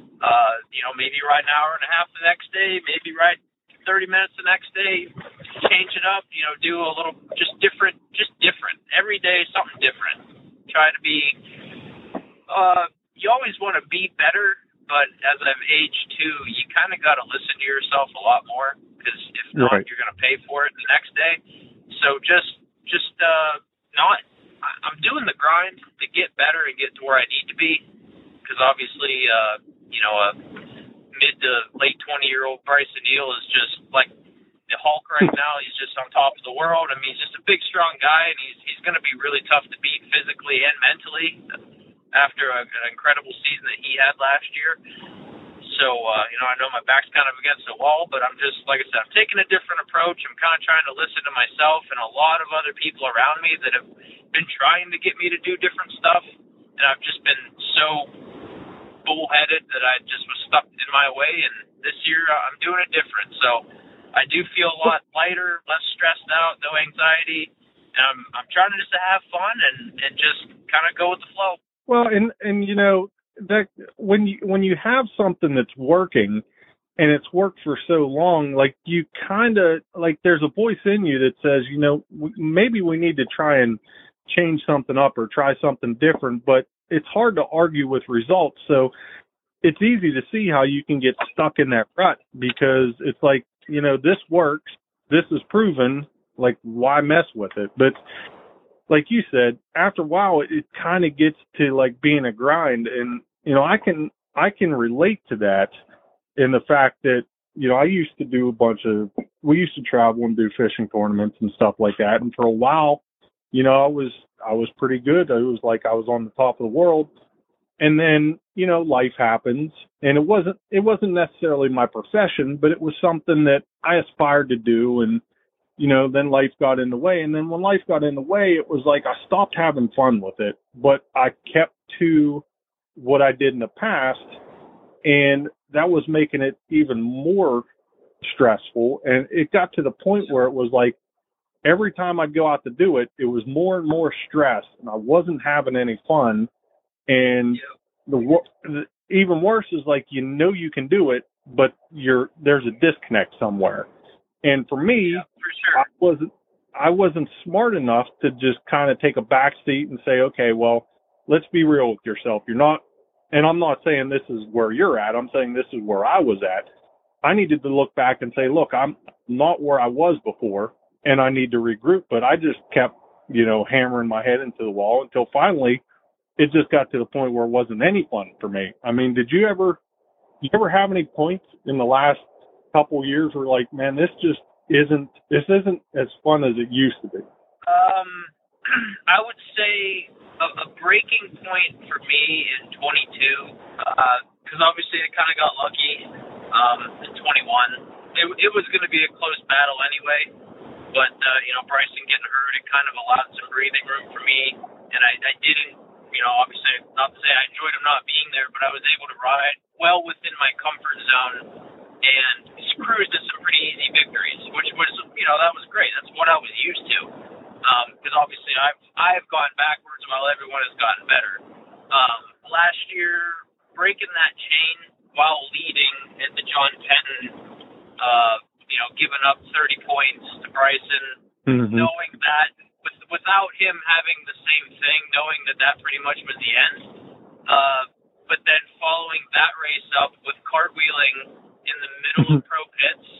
Uh, you know, maybe ride an hour and a half the next day, maybe ride thirty minutes the next day, change it up, you know, do a little just different, just different. Every day something different. Try to be, uh, you always want to be better, but as I've aged too, you kind of got to listen to yourself a lot more, because if not, right. you're going to pay for it the next day. So just, just, uh, not, I- I'm doing the grind to get better and get to where I need to be. Because obviously, uh, you know, a mid to late twenty-year-old Bryson Neal is just like the Hulk right now. He's just on top of the world. I mean, he's just a big, strong guy, and he's he's going to be really tough to beat physically and mentally after a, an incredible season that he had last year. So, uh, you know, I know my back's kind of against the wall, but I'm just, like I said, I'm taking a different approach. I'm kind of trying to listen to myself and a lot of other people around me that have been trying to get me to do different stuff, and I've just been so bullheaded that I just was stuck in my way, and this year uh, I'm doing it different. So I do feel a lot lighter, less stressed out, no anxiety, and I'm, I'm trying to just to have fun and, and just kind of go with the flow. Well, and, and you know, that when you when you have something that's working and it's worked for so long, like you kind of like there's a voice in you that says, you know, w- maybe we need to try and change something up or try something different, but it's hard to argue with results. So it's easy to see how you can get stuck in that rut because it's like, you know, this works, this is proven, like why mess with it? But like you said, after a while, it, it kind of gets to like being a grind. And, you know, I can, I can relate to that in the fact that, you know, I used to do a bunch of, we used to travel and do fishing tournaments and stuff like that. And for a while, you know, I was, I was pretty good. It was like I was on the top of the world. And then, you know, life happens and it wasn't, it wasn't necessarily my profession, but it was something that I aspired to do. And, you know, then life got in the way. And then when life got in the way, it was like I stopped having fun with it, but I kept to what I did in the past. And that was making it even more stressful. And it got to the point where it was like every time I'd go out to do it, it was more and more stress and I wasn't having any fun. And the, the even worse is like, you know, you can do it, but you're, there's a disconnect somewhere. And for me, Yeah, for sure. I wasn't, I wasn't smart enough to just kind of take a back seat and say, okay, well, let's be real with yourself. You're not, and I'm not saying this is where you're at. I'm saying this is where I was at. I needed to look back and say, look, I'm not where I was before and I need to regroup. But I just kept, you know, hammering my head into the wall until finally it just got to the point where it wasn't any fun for me. I mean, did you ever, you ever have any points in the last couple years where like, man, this just isn't, this isn't as fun as it used to be? Um, I would say a, a breaking point for me in twenty-two, because uh, obviously I kind of got lucky um, in twenty-one. It, it was going to be a close battle anyway, but, uh, you know, Bryson getting hurt, it kind of allowed some breathing room for me, and I, I didn't, you know, obviously, not to say I enjoyed him not being there, but I was able to ride well within my comfort zone and cruised to some pretty easy victories, which was, you know, that was great. That's what I was used to. Because um, obviously I've, I've gone backwards while everyone has gotten better. Um, last year, breaking that chain while leading at the John Penn, uh, you know, giving up thirty points to Bryson, mm-hmm. knowing that with, without him having the same thing, knowing that that pretty much was the end. Uh, but then following that race up with cartwheeling in the middle of pro pits,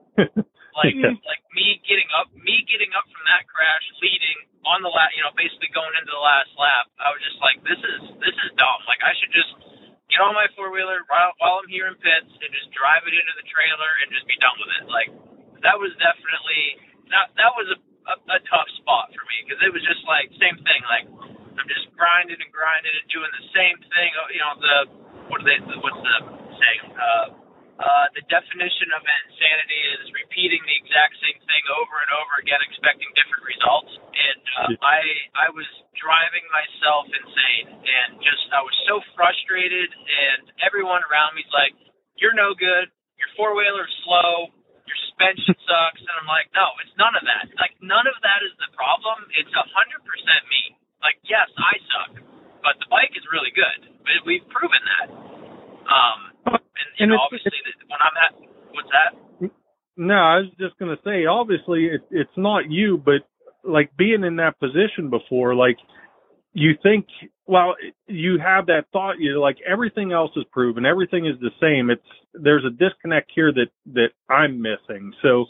like yeah. like me getting up, me getting up from that crash, leading on the last, you know, basically going into the last lap. I was just like, this is this is dumb. Like I should just get on my four wheeler while I'm here in pits and just drive it into the trailer and just be done with it. Like that was definitely that that was a, a, a tough spot for me because it was just like same thing. Like I'm just grinding and grinding and doing the same thing. You know the what are they? What's the saying? Uh, Uh, the definition of insanity is repeating the exact same thing over and over again, expecting different results. And uh, I I was driving myself insane, and just I was so frustrated. And everyone around me's like, "You're no good. Your four wheeler's slow. Your suspension sucks." And I'm like, "No, it's none of that. Like none of that is the problem. It's a hundred percent me. Like yes, I suck, but the bike is really good. But we've proven that." Um. And, you know, obviously, when I'm at, what's that? No, I was just going to say, obviously, it, it's not you, but, like, being in that position before, like, you think, well, you have that thought, you're like, everything else is proven, everything is the same. It's, there's a disconnect here that, that I'm missing. So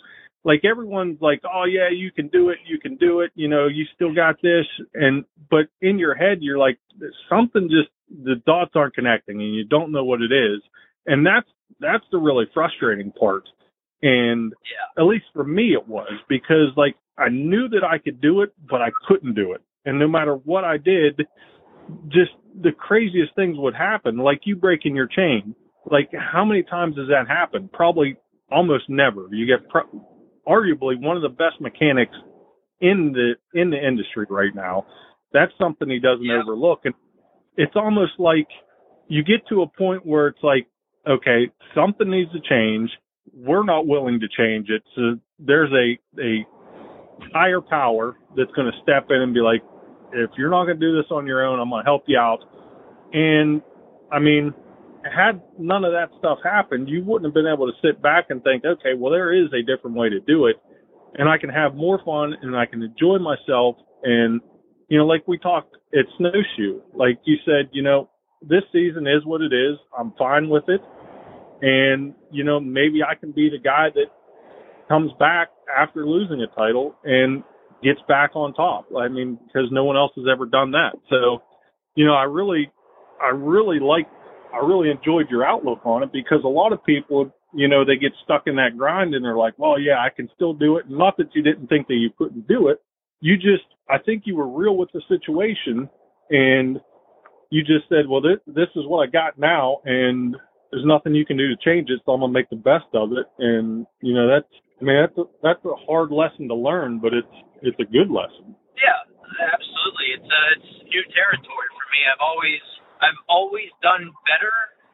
like everyone's like, oh yeah, you can do it, you can do it, you know, you still got this, and but in your head you're like, something just, the dots aren't connecting, and you don't know what it is, and that's that's the really frustrating part. And Yeah. at least for me it was, because like I knew that I could do it, but I couldn't do it, and no matter what I did, just the craziest things would happen, like you breaking your chain. Like, how many times does that happen? Probably almost never. You get pro- arguably one of the best mechanics in the in the industry right now. That's something he doesn't Yeah. overlook. And it's almost like you get to a point where it's like, okay, something needs to change. We're not willing to change it. So there's a, a higher power that's going to step in and be like, if you're not going to do this on your own, I'm going to help you out. And, I mean, had none of that stuff happened, you wouldn't have been able to sit back and think, okay, well, there is a different way to do it, and I can have more fun, and I can enjoy myself. And, you know, like we talked at Snowshoe, like you said, you know, this season is what it is. I'm fine with it. And, you know, maybe I can be the guy that comes back after losing a title and gets back on top. I mean, because no one else has ever done that. So, you know, I really, I really like, I really enjoyed your outlook on it, because a lot of people, you know, they get stuck in that grind and they're like, well, yeah, I can still do it. Not that you didn't think that you couldn't do it. You just, I think you were real with the situation, and you just said, well, this, this is what I got now, and there's nothing you can do to change it, so I'm going to make the best of it. And, you know, that's, I mean, that's a, that's a hard lesson to learn, but it's, it's a good lesson. Yeah, absolutely. It's uh, it's new territory for me. I've always I've always done better,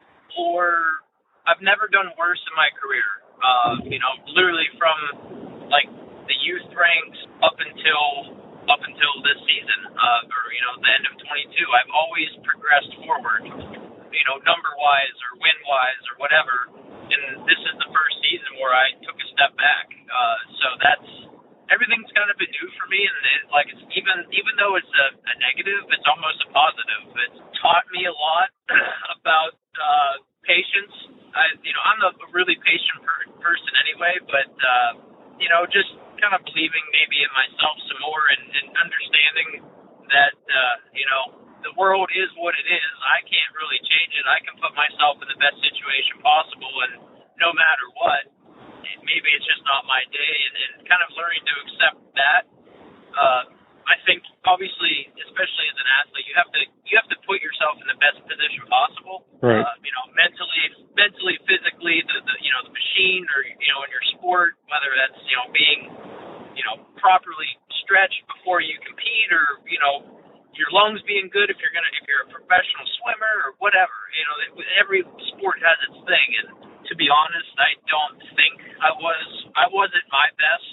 or I've never done worse in my career. Uh, you know, literally from like the youth ranks up until up until this season, uh, or you know, the end of twenty-two. I've always progressed forward. You know, number wise or win wise or whatever. And this is the first season where I took a step back. Uh, so that's. Everything's kind of been new for me, and it, like it's even even though it's a, a negative, it's almost a positive. It's taught me a lot about uh, patience. I, you know, I'm a really patient per- person anyway, but uh, you know, just kind of believing maybe in myself some more, and, and understanding that uh, you know, the world is what it is. I can't really change it. I can put myself in the best situation possible, and no matter what. Maybe it's just not my day, and, and kind of learning to accept that. Uh, I think, obviously, especially as an athlete, you have to you have to put yourself in the best position possible. Right. Uh, you know, mentally, mentally, physically, the, the you know the machine, or you know, in your sport, whether that's you know being you know properly stretched before you compete, or you know your lungs being good if you're gonna if you're a professional swimmer or whatever. You know, every sport has its thing, and to be honest, I don't think I was I wasn't my best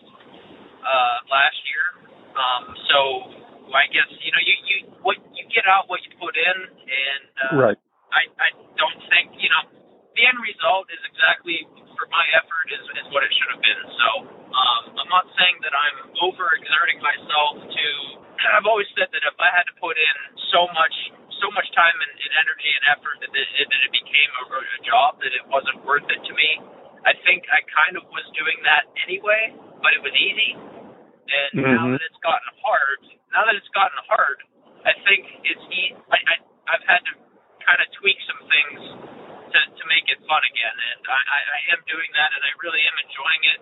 uh, last year. Um, so I guess you know you, you what you get out what you put in, and uh, Right. I I don't think you know the end result is exactly for my effort is, is what it should have been. So um, I'm not saying that I'm overexerting myself to. I've always said that if I had to put in so much. so much time and, and energy and effort that it, that it became a, a job, that it wasn't worth it to me. I think I kind of was doing that anyway, but it was easy. And mm-hmm. now that it's gotten hard, now that it's gotten hard, I think it's e- I, I, I've had to kind of tweak some things to, to make it fun again. And I, I, I am doing that, and I really am enjoying it.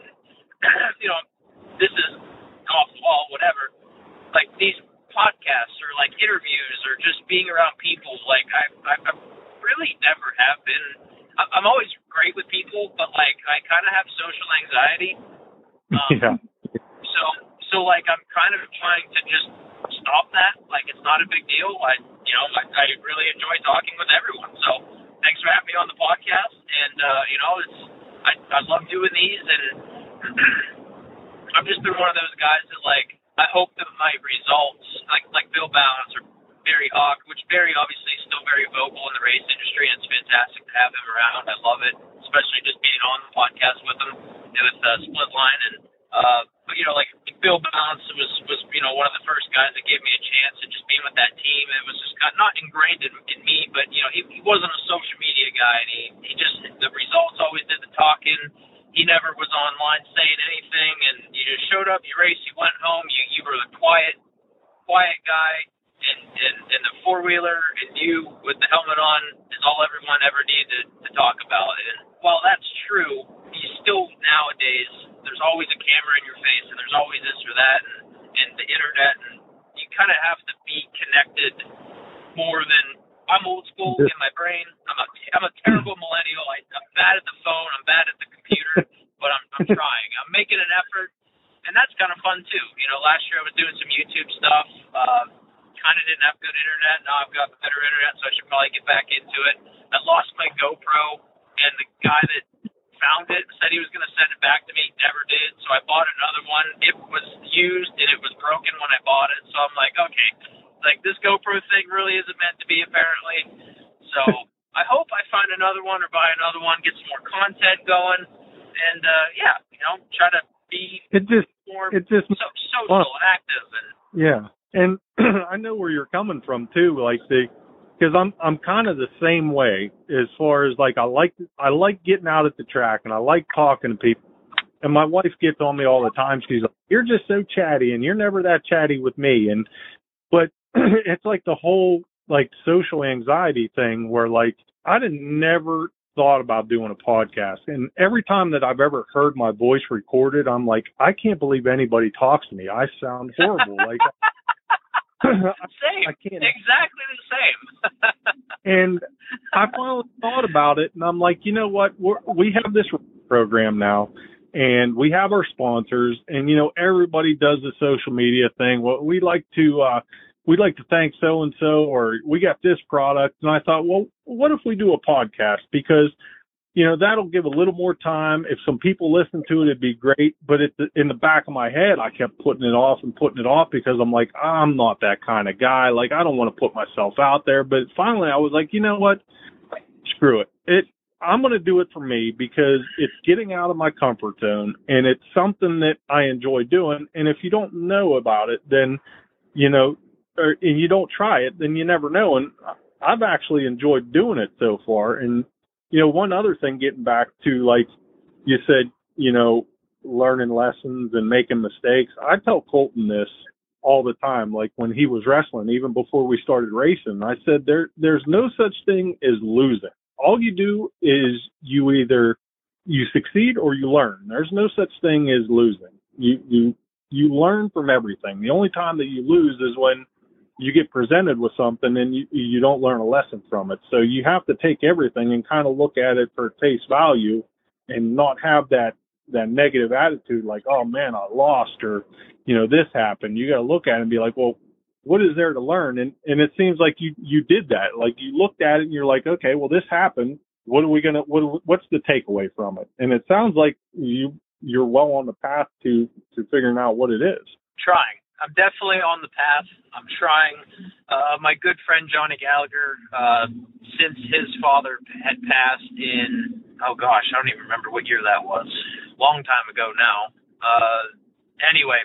You know, this is off the wall, whatever. Like these podcasts or like interviews or just being around people, like I, I, I really never have been. I'm always great with people, but like I kind of have social anxiety. Um, yeah. So, so like I'm kind of trying to just stop that. Like it's not a big deal. I, you know, I, I really enjoy talking with everyone. So, thanks for having me on the podcast. And uh, you know, it's I, I love doing these, and I'm just been one of those guys that like. I hope that my results, like like Bill Bounds or Barry Hawk, which Barry obviously is still very vocal in the race industry, and it's fantastic to have him around. I love it, especially just being on the podcast with him with uh, Split Line. And uh, but you know, like Bill Bounds was was you know one of the first guys that gave me a chance, and just being with that team, it was just kind of not ingrained in, in me, but you know he, he wasn't a social media guy, and he he just the results always did the talking. he never was online saying anything, and you just showed up, you raced, you went home, you you were the quiet, quiet guy, and and, and the four wheeler and you with the helmet on is all everyone ever needed to, to talk about. And while that's true, you still nowadays there's always a camera in your face, and there's always this or that, and, and the internet, and you kind of have to be connected more than. I'm old school in my brain. I'm a I'm a terrible millennial. I, I'm bad at the phone. I'm bad at the computer, but I'm I'm trying. I'm making an effort, and that's kind of fun too. You know, last year I was doing some YouTube stuff. Uh, kind of didn't have good internet. Now I've got better internet, so I should probably get back into it. I lost my GoPro, and the guy that found it said he was going to send it back to me. Never did. So I bought another one. It was used, and it was broken when I bought it. So I'm like, okay. Like, this GoPro thing really isn't meant to be, apparently. So I hope I find another one or buy another one, get some more content going, and, uh, yeah, you know, try to be it just, more it just, so, social and active. And yeah. And I know where you're coming from, too, like, the, because I'm, I'm kind of the same way as far as, like, I like, I like getting out at the track, and I like talking to people. And my wife gets on me all the time. She's like, you're just so chatty, and you're never that chatty with me. And, but, it's like the whole like social anxiety thing where like I'd have never thought about doing a podcast. And every time that I've ever heard my voice recorded, I'm like, I can't believe anybody talks to me. I sound horrible. Like same. I can't. Exactly the same. And I finally thought about it, and I'm like, you know what? We're, we have this program now, and we have our sponsors, and you know everybody does the social media thing. Well, we like to. Uh, We'd like to thank so-and-so, or we got this product. And I thought, well, what if we do a podcast? Because, you know, that'll give a little more time. If some people listen to it, it'd be great. But it, in the back of my head, I kept putting it off and putting it off because I'm like, I'm not that kind of guy. Like, I don't want to put myself out there. But finally, I was like, you know what? Screw it. It. I'm going to do it for me because it's getting out of my comfort zone, and it's something that I enjoy doing. And if you don't know about it, then, you know, Or, and you don't try it, then you never know. And I've actually enjoyed doing it so far. And, you know, one other thing, getting back to, like you said, you know, learning lessons and making mistakes. I tell Colton this all the time, like when he was wrestling, even before we started racing. I said, there, there's no such thing as losing. All you do is you either you succeed or you learn. There's no such thing as losing. You, you, you learn from everything. The only time that you lose is when you get presented with something and you, you don't learn a lesson from it. So you have to take everything and kind of look at it for face value and not have that, that negative attitude like, oh man, I lost, or, you know, this happened. You got to look at it and be like, well, what is there to learn? And, and it seems like you, you did that. Like you looked at it and you're like, okay, well, this happened. What are we going to, what, what's the takeaway from it? And it sounds like you, you're well on the path to, to figuring out what it is. Trying. I'm definitely on the path. I'm trying. Uh, my good friend Johnny Gallagher, uh, since his father had passed in, oh gosh, I don't even remember what year that was. Long time ago now. Uh, anyway,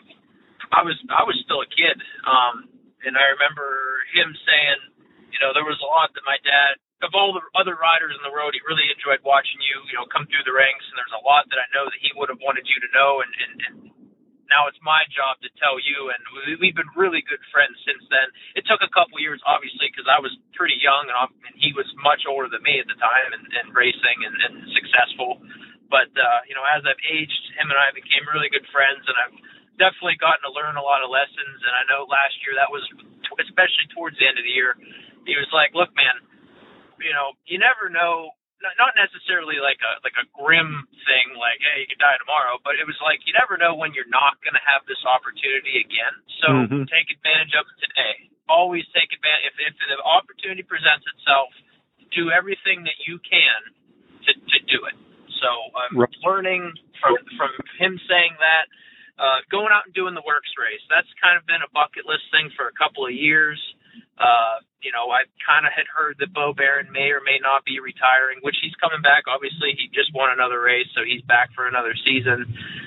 I was I was still a kid, um, and I remember him saying, you know, there was a lot that my dad, of all the other riders in the road, he really enjoyed watching you, you know, come through the ranks, and there's a lot that I know that he would have wanted you to know, and, and, and now it's my job to tell you, and we've been really good friends since then. It took a couple years, obviously, because I was pretty young, and, I'm, and he was much older than me at the time, and, and racing and, and successful. But, uh, you know, as I've aged, him and I became really good friends, and I've definitely gotten to learn a lot of lessons. And I know last year that was, especially towards the end of the year, he was like, look, man, you know, you never know. Not necessarily like a like a grim thing, like, hey, you could die tomorrow, but it was like you never know when you're not going to have this opportunity again. So mm-hmm. take advantage of it today. Always take advantage. If, if the opportunity presents itself, do everything that you can to, to do it. So I'm right. learning from, from him saying that, uh, going out and doing the works race. That's kind of been a bucket list thing for a couple of years. Uh, you know, I kind of had heard that Bo Barron may or may not be retiring, which he's coming back. Obviously, he just won another race, so he's back for another season.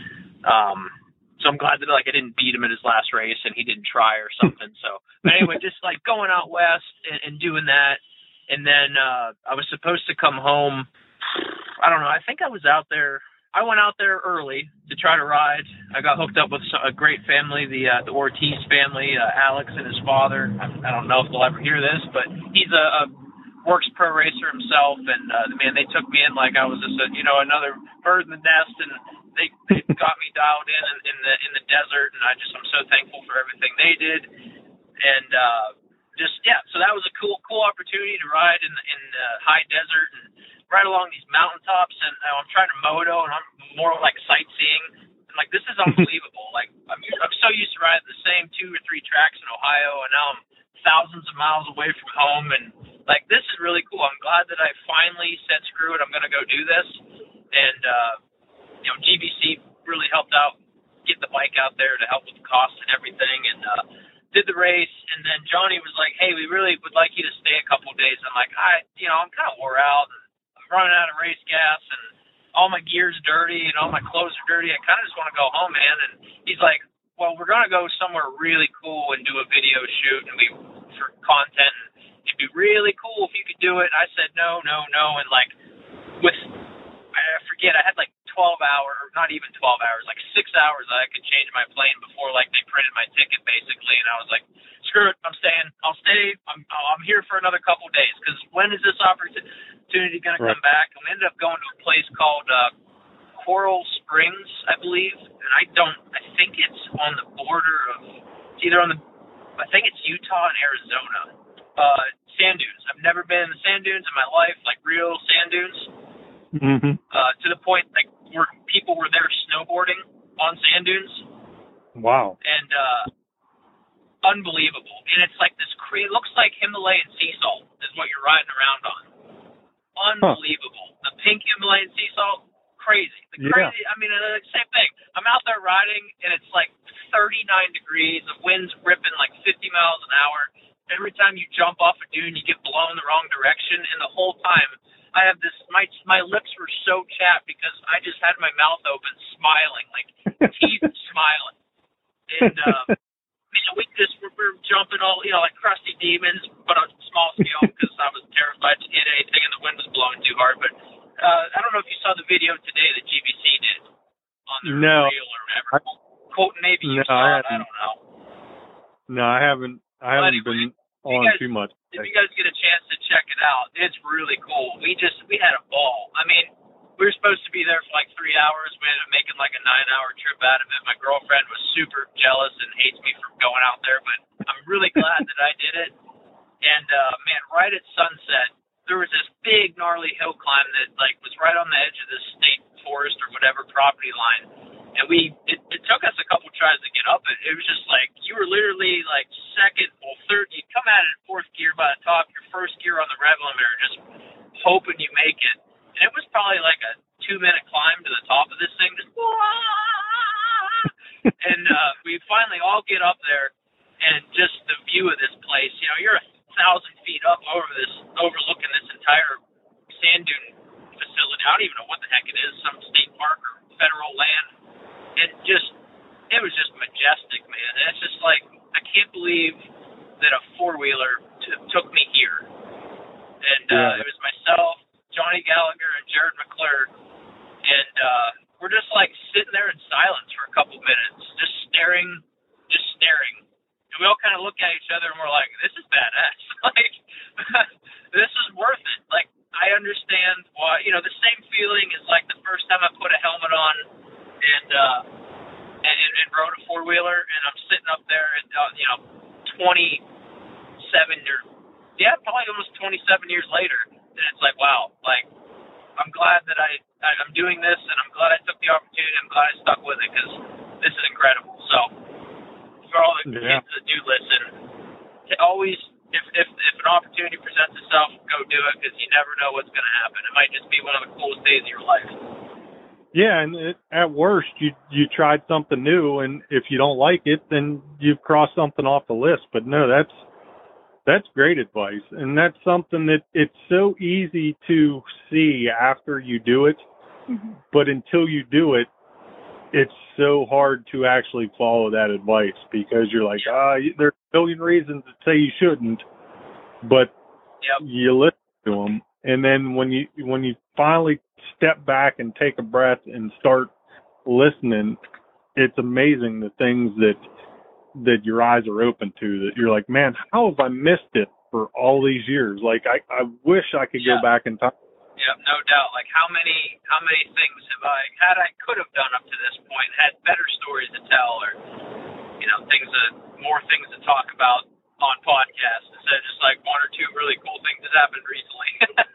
Um, so I'm glad that, like, I didn't beat him at his last race and he didn't try or something. So, but anyway, just, like, going out west and, and doing that. And then uh, I was supposed to come home. I don't know. I think I was out there I went out there early to try to ride. I got hooked up with a great family, the uh, the Ortiz family, uh, Alex and his father. I, I don't know if they'll ever hear this, but he's a, a works pro racer himself, and uh, man, they took me in like I was just a, you know, another bird in the nest, and they, they got me dialed in, in in the in the desert, and I just I'm so thankful for everything they did, and uh, just yeah, so that was a cool cool opportunity to ride in in the high desert and right along these mountaintops, and uh, I'm trying to moto, and I'm more like sightseeing, and like this is unbelievable. Like I'm I'm so used to riding the same two or three tracks in Ohio, and now I'm thousands of miles away from home, and like this is really cool. I'm glad that I finally said screw it, I'm gonna go do this, and uh, you know G B C really helped out get the bike out there to help with the cost and everything, and uh, did the race, and then Johnny was like, hey, we really would like you to stay a couple of days. I'm like, I you know I'm kind of wore out. And running out of race gas, and all my gear's dirty, and all my clothes are dirty. I kind of just want to go home, man. And he's like, well, we're going to go somewhere really cool and do a video shoot and we for content. It'd be really cool if you could do it. And I said, no, no, no. And like with, I forget, I had like twelve hours, or not even twelve hours, like six hours that I could change my plane before like they printed my ticket basically. And I was like, screw it, I'm staying. I'll stay. I'm I'm here for another couple of days, because when is this opportunity going to come back? And we ended up going to a place called uh, Coral Springs, I believe, and I don't. I think it's on the border of it's either on the. I think it's Utah and Arizona. Uh, sand dunes. I've never been in the sand dunes in my life, like real sand dunes. Mm-hmm. Uh, to the point like where people were there snowboarding on sand dunes. Wow. And. uh Unbelievable. And it's like this, cra- it looks like Himalayan sea salt is what you're riding around on. Unbelievable. Huh. The pink Himalayan sea salt, crazy. The crazy, yeah. I mean, uh, same thing. I'm out there riding, and it's like thirty-nine degrees. The wind's ripping like fifty miles an hour. Every time you jump off a dune, you get blown the wrong direction. And the whole time, I have this, my my lips were so chapped because I just had my mouth open, smiling, like teeth smiling. And, um, we just we were jumping all, you know, like crusty demons, but on a small scale because I was terrified to hit anything and the wind was blowing too hard. But uh, I don't know if you saw the video today that G B C did on their no. reel or whatever. Quote, maybe you no, saw I it. I don't know. No, I haven't. I haven't anyway, been on guys, too much. If you guys get a chance to check it out, it's really cool. We just we had a ball. I mean, we were supposed to be there for like three hours. We ended up making like a nine-hour trip out of it. My girlfriend was super jealous and hates me for going out there, but I'm really glad that I did it. And, uh, man, right at sunset, there was this big, gnarly hill climb that, like, was right on the edge of this state forest or whatever property line. And we, it, it took us a couple tries to get up it. It was just like, you were literally, like, second, well, third, you'd come at it in fourth gear by the top, your first gear on the rev limiter, just hoping you make it. And it was probably like a two-minute climb to the top of this thing. Just, and uh, we finally all get up there, and just the view of this place. You know, you're a thousand feet up over this, overlooking this entire sand dune facility. I don't even know what the heck it is, some state park or federal land. And just, it was just majestic, man. And it's just like, I can't believe that a four-wheeler t- took me here. And uh, yeah. It was myself, Johnny Gallagher, and Jared McClure, and uh, we're just like sitting there in silence for a couple minutes, just staring, just staring. And we all kind of look at each other and we're like, this is badass. Like, this is worth it. Like, I understand why, you know, the same feeling is like the first time I put a helmet on and, uh, and, and rode a four wheeler, and I'm sitting up there and, uh, you know, twenty-seven or, yeah, probably almost twenty-seven years later. And it's like, wow, like, I'm glad that I, I, I'm doing this, and I'm glad I took the opportunity. I'm glad I stuck with it, because this is incredible. So, for all the yeah. kids that do listen, to always, if, if if an opportunity presents itself, go do it, because you never know what's going to happen. It might just be one of the coolest days of your life. Yeah, and it, at worst, you you tried something new, and if you don't like it, then you've crossed something off the list. But no, that's That's great advice, and that's something that it's so easy to see after you do it, mm-hmm. but until you do it, it's so hard to actually follow that advice, because you're like, ah, there's a billion reasons that say you shouldn't, but yep. you listen to them, And then when you when you finally step back and take a breath and start listening, it's amazing the things that that your eyes are open to, that you're like, man, how have I missed it for all these years? Like, I, I wish I could yeah. go back in time. Yeah, no doubt. Like, how many how many things have I had I could have done up to this point, had better stories to tell, or, you know, things that, more things to talk about on podcasts instead of just like one or two really cool things that happened recently.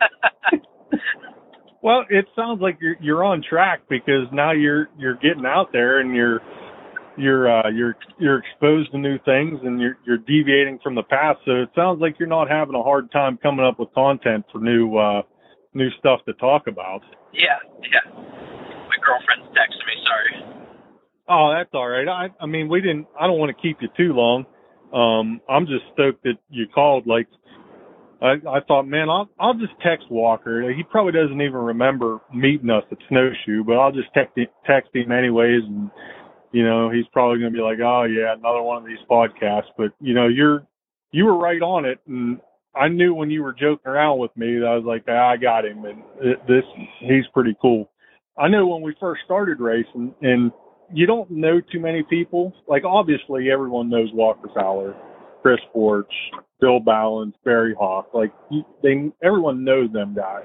Well, it sounds like you're you're on track, because now you're you're getting out there and you're you're uh, you're you're exposed to new things, and you're you're deviating from the past. So it sounds like you're not having a hard time coming up with content for new uh, new stuff to talk about. Yeah, yeah. My girlfriend's texting me. Sorry. Oh, that's all right. I I mean, we didn't. I don't want to keep you too long. Um, I'm just stoked that you called. Like, I, I thought, man, I'll I'll just text Walker. He probably doesn't even remember meeting us at Snowshoe, but I'll just text text him anyways, and you know, he's probably going to be like, oh yeah, another one of these podcasts. But you know, you're you were right on it, and I knew when you were joking around with me that I was like, ah, I got him, and this he's pretty cool. I know when we first started racing, and you don't know too many people. Like, obviously, everyone knows Walker Fowler, Chris Forch, Bill Ballance, Barry Hawk. Like, they, everyone knows them guys.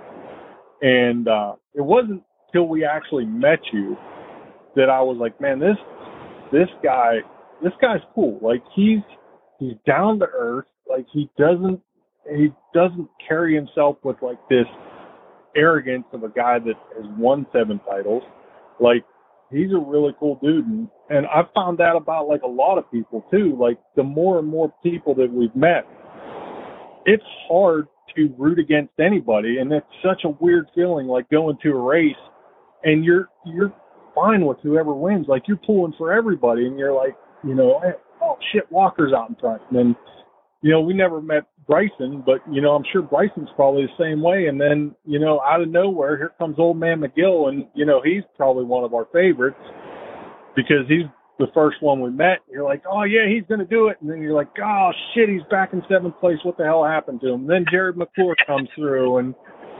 And uh, it wasn't till we actually met you that I was like, man, this this guy, this guy's cool. Like, he's he's down to earth. Like, he doesn't he doesn't carry himself with like this arrogance of a guy that has won seven titles. Like, he's a really cool dude, and, and I've found that about like a lot of people too. Like, the more and more people that we've met, it's hard to root against anybody, and it's such a weird feeling, like going to a race and you're you're fine with whoever wins. Like, you're pulling for everybody, and you're like, you know, oh shit, Walker's out in front. And then, you know, we never met Bryson, but you know, I'm sure Bryson's probably the same way. And then, you know, out of nowhere, here comes old man McGill, and you know, he's probably one of our favorites because he's the first one we met. You're like, oh yeah, he's going to do it. And then you're like, oh shit, he's back in seventh place. What the hell happened to him? And then Jared McClure comes through, and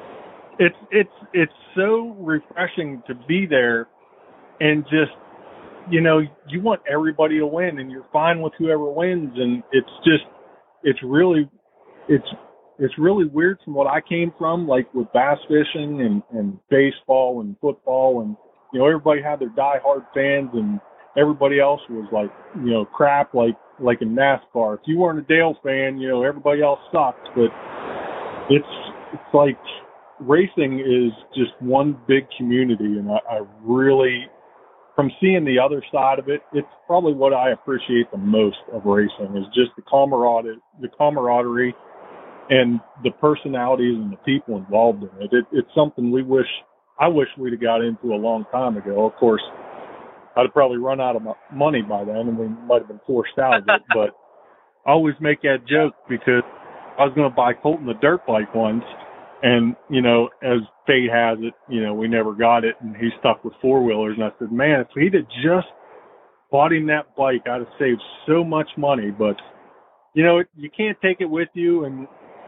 it's, it's, it's so refreshing to be there and just, you know, you want everybody to win, and you're fine with whoever wins. And it's just, it's really, it's, it's really weird from what I came from, like with bass fishing and, and baseball and football, and, you know, everybody had their diehard fans, and everybody else was like, you know, crap, like, like in NASCAR. If you weren't a Dale fan, you know, everybody else sucked. But it's, it's like racing is just one big community. And I, I really, from seeing the other side of it, it's probably what I appreciate the most of racing is just the camaraderie, the camaraderie and the personalities and the people involved in it. it. It's something we wish, I wish we'd have got into a long time ago. Of course, I'd have probably run out of money by then, and we might have been forced out of it. But I always make that joke because I was going to buy Colton the dirt bike once, and, you know, as fate has it, you know, we never got it, and he stuck with four-wheelers. And I said, man, if he'd have just bought him that bike, I'd have saved so much money. But, you know, you can't take it with you, and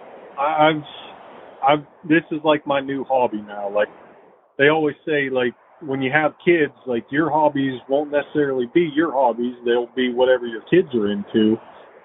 I've, I've, this is like my new hobby now. Like, they always say, like, when you have kids, like, your hobbies won't necessarily be your hobbies. They'll be whatever your kids are into.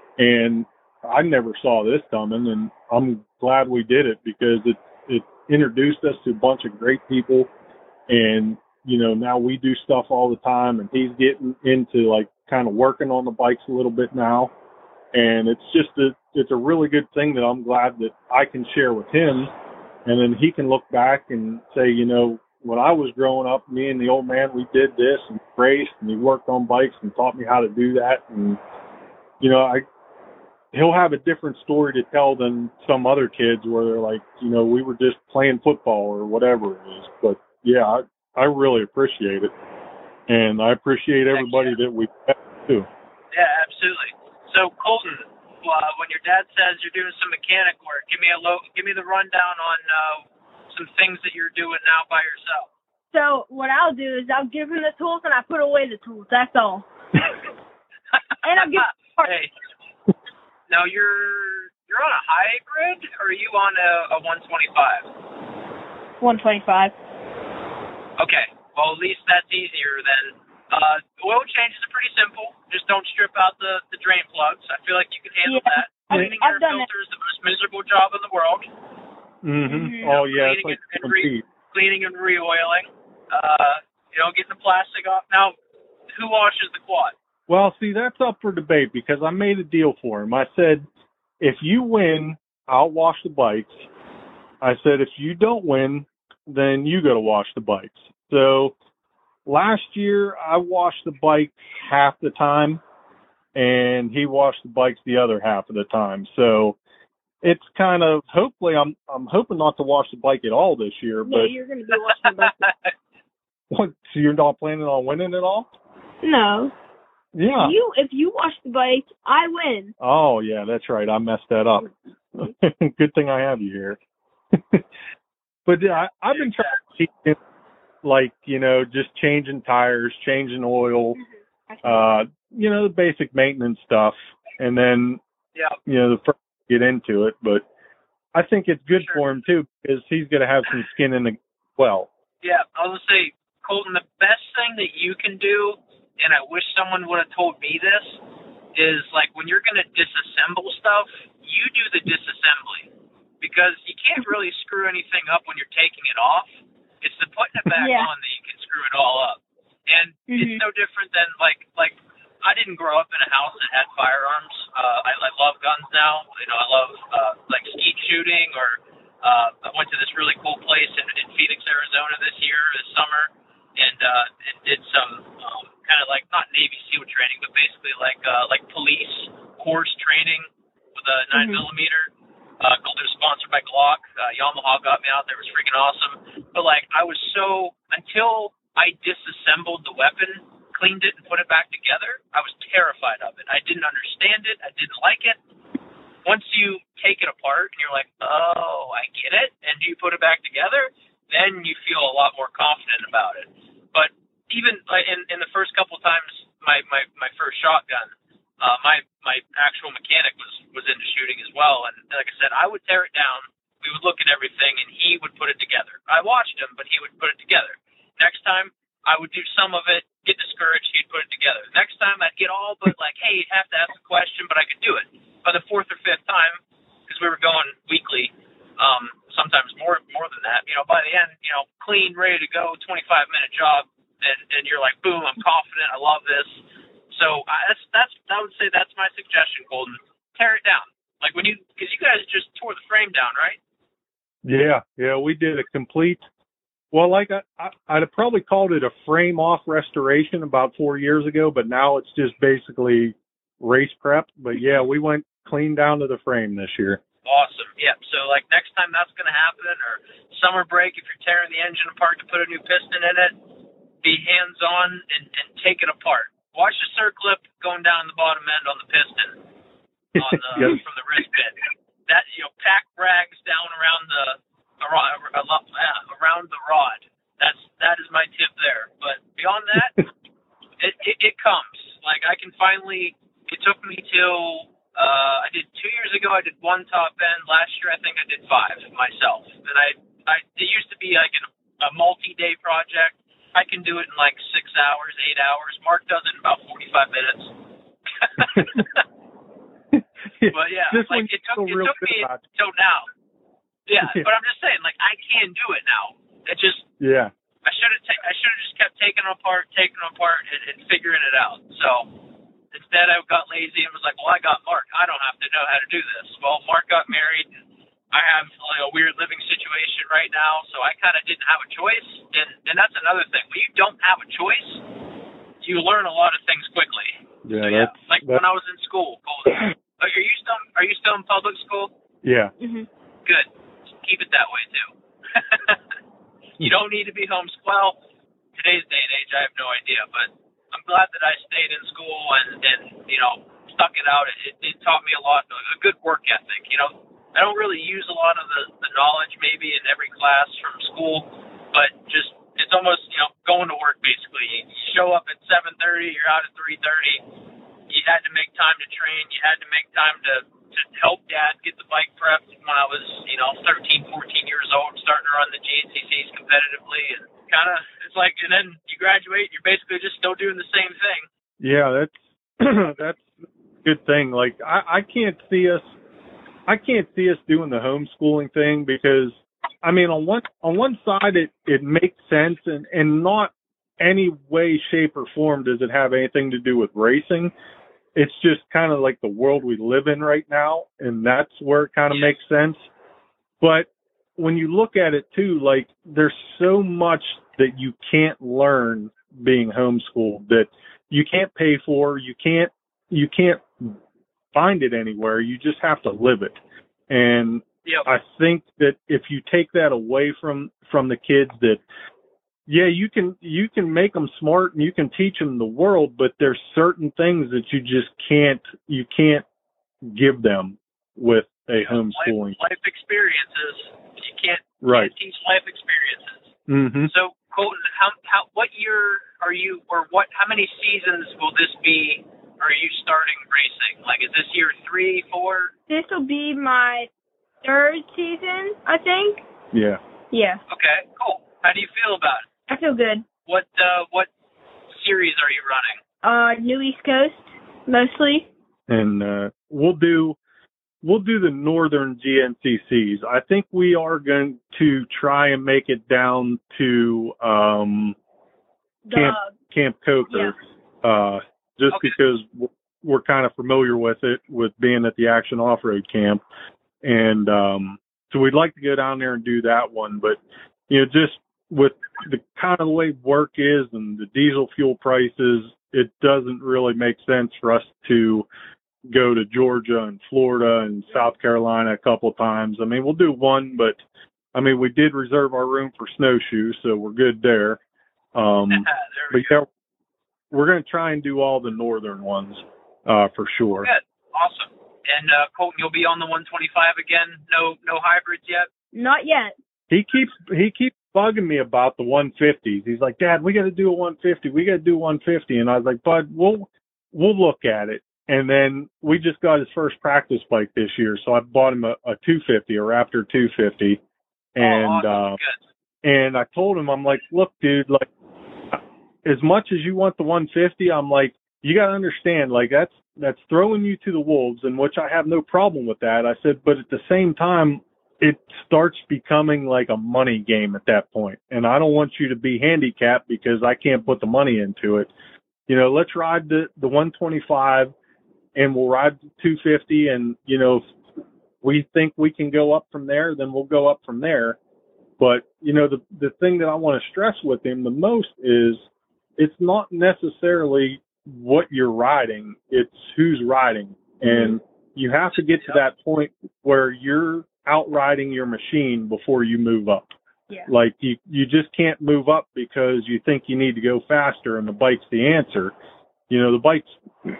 And I never saw this coming, and I'm glad we did it because it, it introduced us to a bunch of great people. And, you know, now we do stuff all the time, and he's getting into, like, kind of working on the bikes a little bit now. And it's just a, it's a really good thing that I'm glad that I can share with him. And then he can look back and say, you know, when I was growing up, me and the old man, we did this and raced, and he worked on bikes and taught me how to do that. And, you know, I, he'll have a different story to tell than some other kids where they're like, you know, we were just playing football or whatever it is. But yeah, I, I really appreciate it. And I appreciate everybody that we met too. Yeah, absolutely. So Colton, uh, when your dad says you're doing some mechanic work, give me a low, give me the rundown on, uh, some things that you're doing now by yourself. So what I'll do is I'll give him the tools and I put away the tools. That's all. And I'll give. Hey, now your you're on a hybrid, or are you on a, a one twenty-five? one twenty-five. Okay. Well, at least that's easier then. Uh, oil changes are pretty simple. Just don't strip out the, the drain plugs. I feel like you can handle Yeah. that. I've- Cleaning I've your done filter is the most miserable job in the world. Mm-hmm. Mhm. Oh yeah, it's Cleaning like and some re- teeth. Cleaning and re-oiling. Uh, you know, getting the plastic off. Now, who washes the quad? Well, see, that's up for debate because I made a deal for him. I said, if you win, I'll wash the bikes. I said, if you don't win, then you got to wash the bikes. So last year, I washed the bikes half the time, and he washed the bikes the other half of the time. So it's kind of, hopefully, I'm I'm hoping not to wash the bike at all this year. No, But you're going to be watching the bike. what, so you're not planning on winning at all? No. Yeah. You, if you watch the bike, I win. Oh, yeah, that's right. I messed that up. Good thing I have you here. But yeah, I, I've been trying to teach him, like, you know, just changing tires, changing oil, uh, you know, the basic maintenance stuff. And then, Yeah. you know, the first get into it. But I think it's good Sure. for him, too, because he's going to have some skin in the well. Yeah, I was going to say, Colton, the best thing that you can do, and I wish someone would have told me this, is like when you're going to disassemble stuff, you do the disassembly. Because you can't really screw anything up when you're taking it off. It's the putting it back Yeah. on that you can screw it all up. And Mhm. it's no different than like like I didn't grow up in a house that had firearms. Uh, I, I love guns now. You know, I love uh, like skeet shooting, or uh, I went to this really cool place in, in Phoenix, Arizona this year, this summer, and uh, and did some um, kind of like not Navy SEAL training, but basically like uh, like police course training with a nine Mhm. millimeter. Uh, it was sponsored by Glock. Uh, Yamaha got me out there. It was freaking awesome. But like, I was so until I disassembled the weapon, cleaned it, and put it back together, I was terrified of it. I didn't understand it. I didn't like it. Once you take it apart and you're like, oh, I get it, and you put it back together, then you feel a lot more confident about it. But even like in, in the first couple of times, my, my, my first shotgun, uh, my, my actual mechanic was, was into shooting as well. And like I said, I would tear it down. We would look at everything and he would put it together. I watched him, but he would put it together. Next time I would do some of it, get discouraged, he'd put it together. Next time I'd get all but like, hey, you'd have to ask a question, but I could do it. By the fourth or fifth time, because we were going weekly, um, sometimes more more than that, you know, by the end, you know, clean, ready to go, twenty-five minute job, and, and you're like, boom, I'm confident, I love this. So I, that's that's I would say that's my suggestion, Golden. Tear it down, like when you because you guys just tore the frame down, right? Yeah, yeah, we did a complete. Well, like I, I, I'd have probably called it a frame off restoration about four years ago, but now it's just basically race prep. But yeah, we went clean down to the frame this year. Awesome. Yeah. So like next time that's going to happen, or summer break, if you're tearing the engine apart to put a new piston in it, be hands on and, and take it apart. Watch the circlip going down the bottom end on the piston on the, Yes. from the wrist bit. That, you know, pack rags down around the around, around the rod. That's that is my tip there. But beyond that, it, it it comes. Like I can finally. It took me till uh, I did two years ago. I did one top end. Last year, I think I did five myself. And I I it used to be like an, a multi-day project. I can do it in like six hours, eight hours. Mark does it in about forty-five minutes. But yeah, This like one it took feel it real took good me about it. till now. Yeah, Yeah. but I'm just saying, like I can do it now. It just Yeah. I should have ta- I should have just kept taking them apart, taking them apart, and, and figuring it out. So instead, I got lazy and was like, well, I got Mark. I don't have to know how to do this. Well, Mark got married. And I have like a weird living situation right now, so I kind of didn't have a choice. And and that's another thing. When you don't have a choice, you learn a lot of things quickly. Yeah, So, yeah, that's, like that's when I was in school. Golden. Are you still Are you still in public school? yeah. Mhm. Good. Keep it that way too. You don't need to be homeschooled. Well, today's day and age, I have no idea, but I'm glad that I stayed in school and, and you know, stuck it out. It, it taught me a lot, a good work ethic. You know, I don't really use a lot of the, the knowledge maybe in every class from school, but just it's almost, you know, going to work basically. You show up at seven thirty, you're out at three thirty. You had to make time to train. You had to make time to to help Dad get the bike prepped when I was, you know, thirteen, fourteen years old, starting to run the G N C Cs competitively, and kind of it's like, and then you graduate, you're basically just still doing the same thing. Yeah, that's that's a good thing. Like I, I can't see us, I can't see us doing the homeschooling thing because, I mean, on one on one side it it makes sense, and and not any way, shape, or form does it have anything to do with racing. It's just kind of like the world we live in right now, and that's where it kind of makes sense. But when you look at it too, like there's so much that you can't learn being homeschooled that you can't pay for, you can't you can't find it anywhere. You just have to live it. And yep. I think that if you take that away from from the kids, that yeah, you can you can make them smart and you can teach them the world, but there's certain things that you just can't you can't give them with a homeschooling. Life, life experiences. You can't, right. can't teach life experiences. Mm-hmm. So Colton, how how what year are you, or what? How many seasons will this be? Are you starting racing? Like, is this year three, four? This will be my third season, I think. Yeah. Yeah. Okay, cool. How do you feel about it? I feel good. What uh, what series are you running? Uh, New East Coast, mostly. And uh, we'll do we'll do the Northern G N C Cs. I think we are going to try and make it down to um, Camp Camp Coker, yeah. uh, just okay. because we're kind of familiar with it, with being at the Action Off-Road Camp, and um, so we'd like to go down there and do that one. But you know, just with the kind of the way work is and the diesel fuel prices, it doesn't really make sense for us to go to Georgia and Florida and South Carolina a couple of times. I mean, we'll do one, but I mean, we did reserve our room for snowshoes, so we're good there. Um, there but go. yeah, we're going to try and do all the northern ones uh, for sure. Good, awesome. And uh, Colton, you'll be on the one twenty-five again. No, no hybrids yet. Not yet. He keeps he keeps bugging me about the one fifties. He's like, Dad, we got to do a one fifty. We got to do one fifty. And I was like, Bud, we'll we'll look at it. And then we just got his first practice bike this year, so I bought him a, a two fifty, a Raptor two fifty. And oh, awesome. uh, Good. and I told him, I'm like, look, dude, like, as much as you want the one fifty, I'm like, you got to understand, like, that's that's throwing you to the wolves, in which I have no problem with that. I said, but at the same time, it starts becoming like a money game at that point. And I don't want you to be handicapped because I can't put the money into it. You know, let's ride the, the one twenty-five and we'll ride the two fifty. And, you know, if we think we can go up from there, then we'll go up from there. But, you know, the, the thing that I want to stress with him the most is it's not necessarily what you're riding, it's who's riding. And you have to get to that point where you're outriding your machine before you move up. Yeah. Like you, you just can't move up because you think you need to go faster and the bike's the answer. You know, the bike's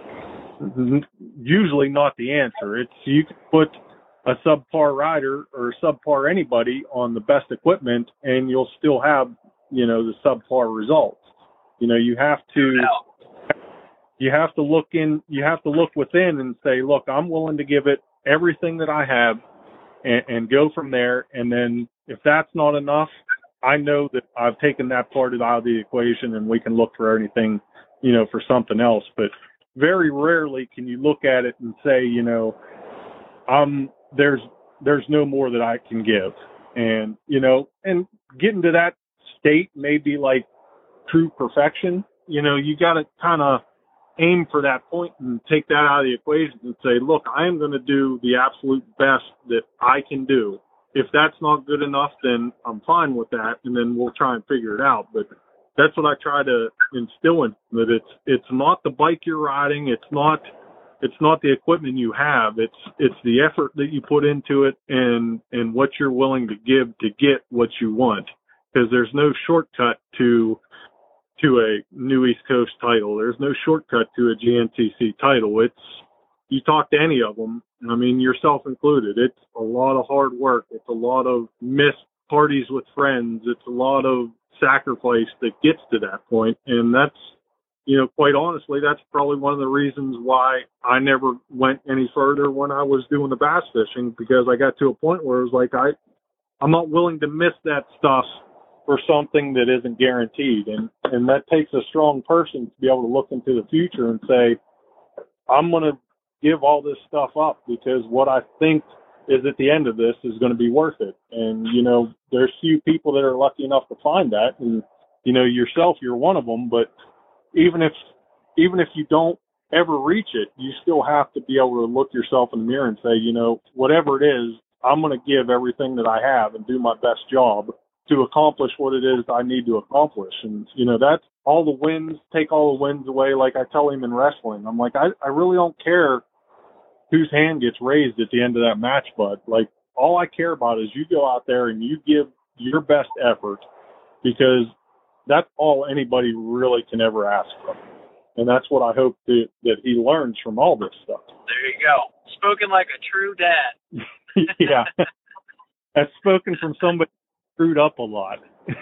usually not the answer. It's, you can put a subpar rider or subpar anybody on the best equipment and you'll still have, you know, the subpar results. You know, you have to, you have to look in, you have to look within and say, look, I'm willing to give it everything that I have and, and go from there. And then if that's not enough, I know that I've taken that part out of the equation and we can look for anything, you know, for something else. But very rarely can you look at it and say, you know, um, there's, there's no more that I can give. And, you know, and getting to that state may be like true perfection. You know, you got to kind of aim for that point and take that out of the equation and say, look, I am going to do the absolute best that I can do. If that's not good enough, then I'm fine with that. And then we'll try and figure it out. But that's what I try to instill in, that it's, it's not the bike you're riding. It's not, it's not the equipment you have. It's, it's the effort that you put into it and, and what you're willing to give to get what you want. Because there's no shortcut to, to a New East Coast title. There's no shortcut to a G N C C title. It's, you talk to any of them, I mean, yourself included, it's a lot of hard work. It's a lot of missed parties with friends. It's a lot of sacrifice that gets to that point. And that's, you know, quite honestly, that's probably one of the reasons why I never went any further when I was doing the bass fishing, because I got to a point where it was like, I, I'm not willing to miss that stuff for something that isn't guaranteed. And, and that takes a strong person to be able to look into the future and say, I'm going to give all this stuff up because what I think is at the end of this is going to be worth it. And, you know, there's few people that are lucky enough to find that. And, you know, yourself, you're one of them. But even if, even if you don't ever reach it, you still have to be able to look yourself in the mirror and say, you know, whatever it is, I'm going to give everything that I have and do my best job to accomplish what it is I need to accomplish. And, you know, that's all the wins, take all the wins away. Like I tell him in wrestling, I'm like, I, I really don't care whose hand gets raised at the end of that match, bud. Like, all I care about is you go out there and you give your best effort, because that's all anybody really can ever ask for. And that's what I hope that, that he learns from all this stuff. There you go. Spoken like a true dad. Yeah. That's spoken from somebody who screwed up a lot.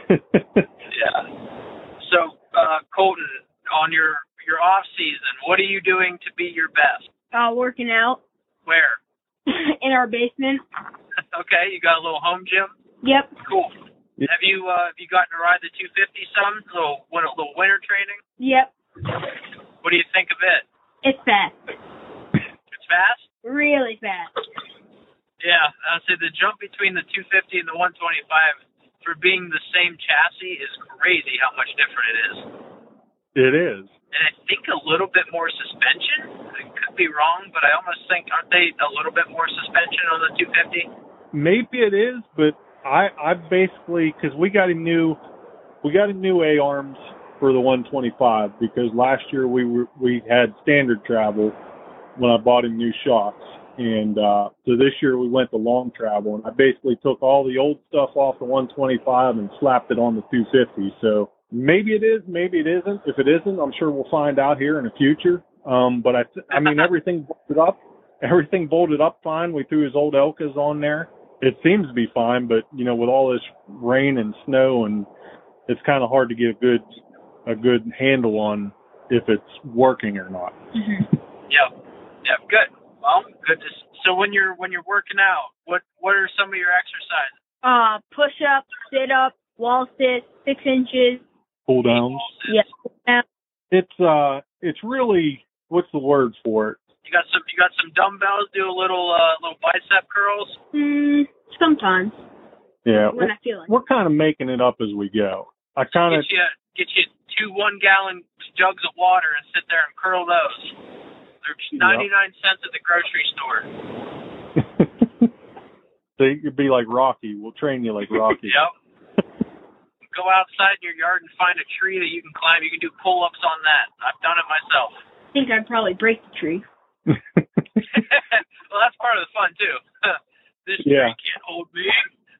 Yeah. So, uh, Colton, on your, your off season, what are you doing to be your best? Uh, working out Where? in our basement. Okay, you got a little home gym? Yep. Cool. Yeah. Have you uh, have you gotten to ride the two fifty some? Little win- little winter training? Yep. What do you think of it? It's fast. It's fast? Really fast. Yeah, I'd say the jump between the two fifty and the one twenty-five for being the same chassis is crazy how much different it is. It is. And I think a little bit more suspension. I could be wrong, but I almost think, aren't they a little bit more suspension on the two fifty? Maybe it is, but I, I basically, because we got a new, we got a new A-arms for the one twenty-five, because last year we were, we had standard travel when I bought him new shocks. And uh, so this year we went to long travel, and I basically took all the old stuff off the one twenty-five and slapped it on the two fifty. So maybe it is, maybe it isn't. If it isn't, I'm sure we'll find out here in the future. Um, but I, th- I mean, everything bolted up, everything bolted up fine. We threw his old Elkas on there. It seems to be fine, but you know, with all this rain and snow, and it's kind of hard to get a good, a good handle on if it's working or not. Mm-hmm. Yep. Yep. Good. Well, good to. So when you're when you're working out, what what are some of your exercises? Uh, push up, sit up, wall sit, six inches. Pull downs. Yeah. It's uh, it's really, what's the word for it? You got some you got some dumbbells. Do a little uh, little bicep curls. Mm, sometimes. Yeah, When we're, I feel like. we're kind of making it up as we go. I kind of Get you get you two one gallon jugs of water and sit there and curl those. They're ninety-nine cents at the grocery store. So you could be like Rocky. We'll train you like Rocky. Yep. Go outside in your yard and find a tree that you can climb. You can do pull-ups on that. I've done it myself. I think I'd probably break the tree. Well, that's part of the fun, too. This Yeah. tree can't hold me.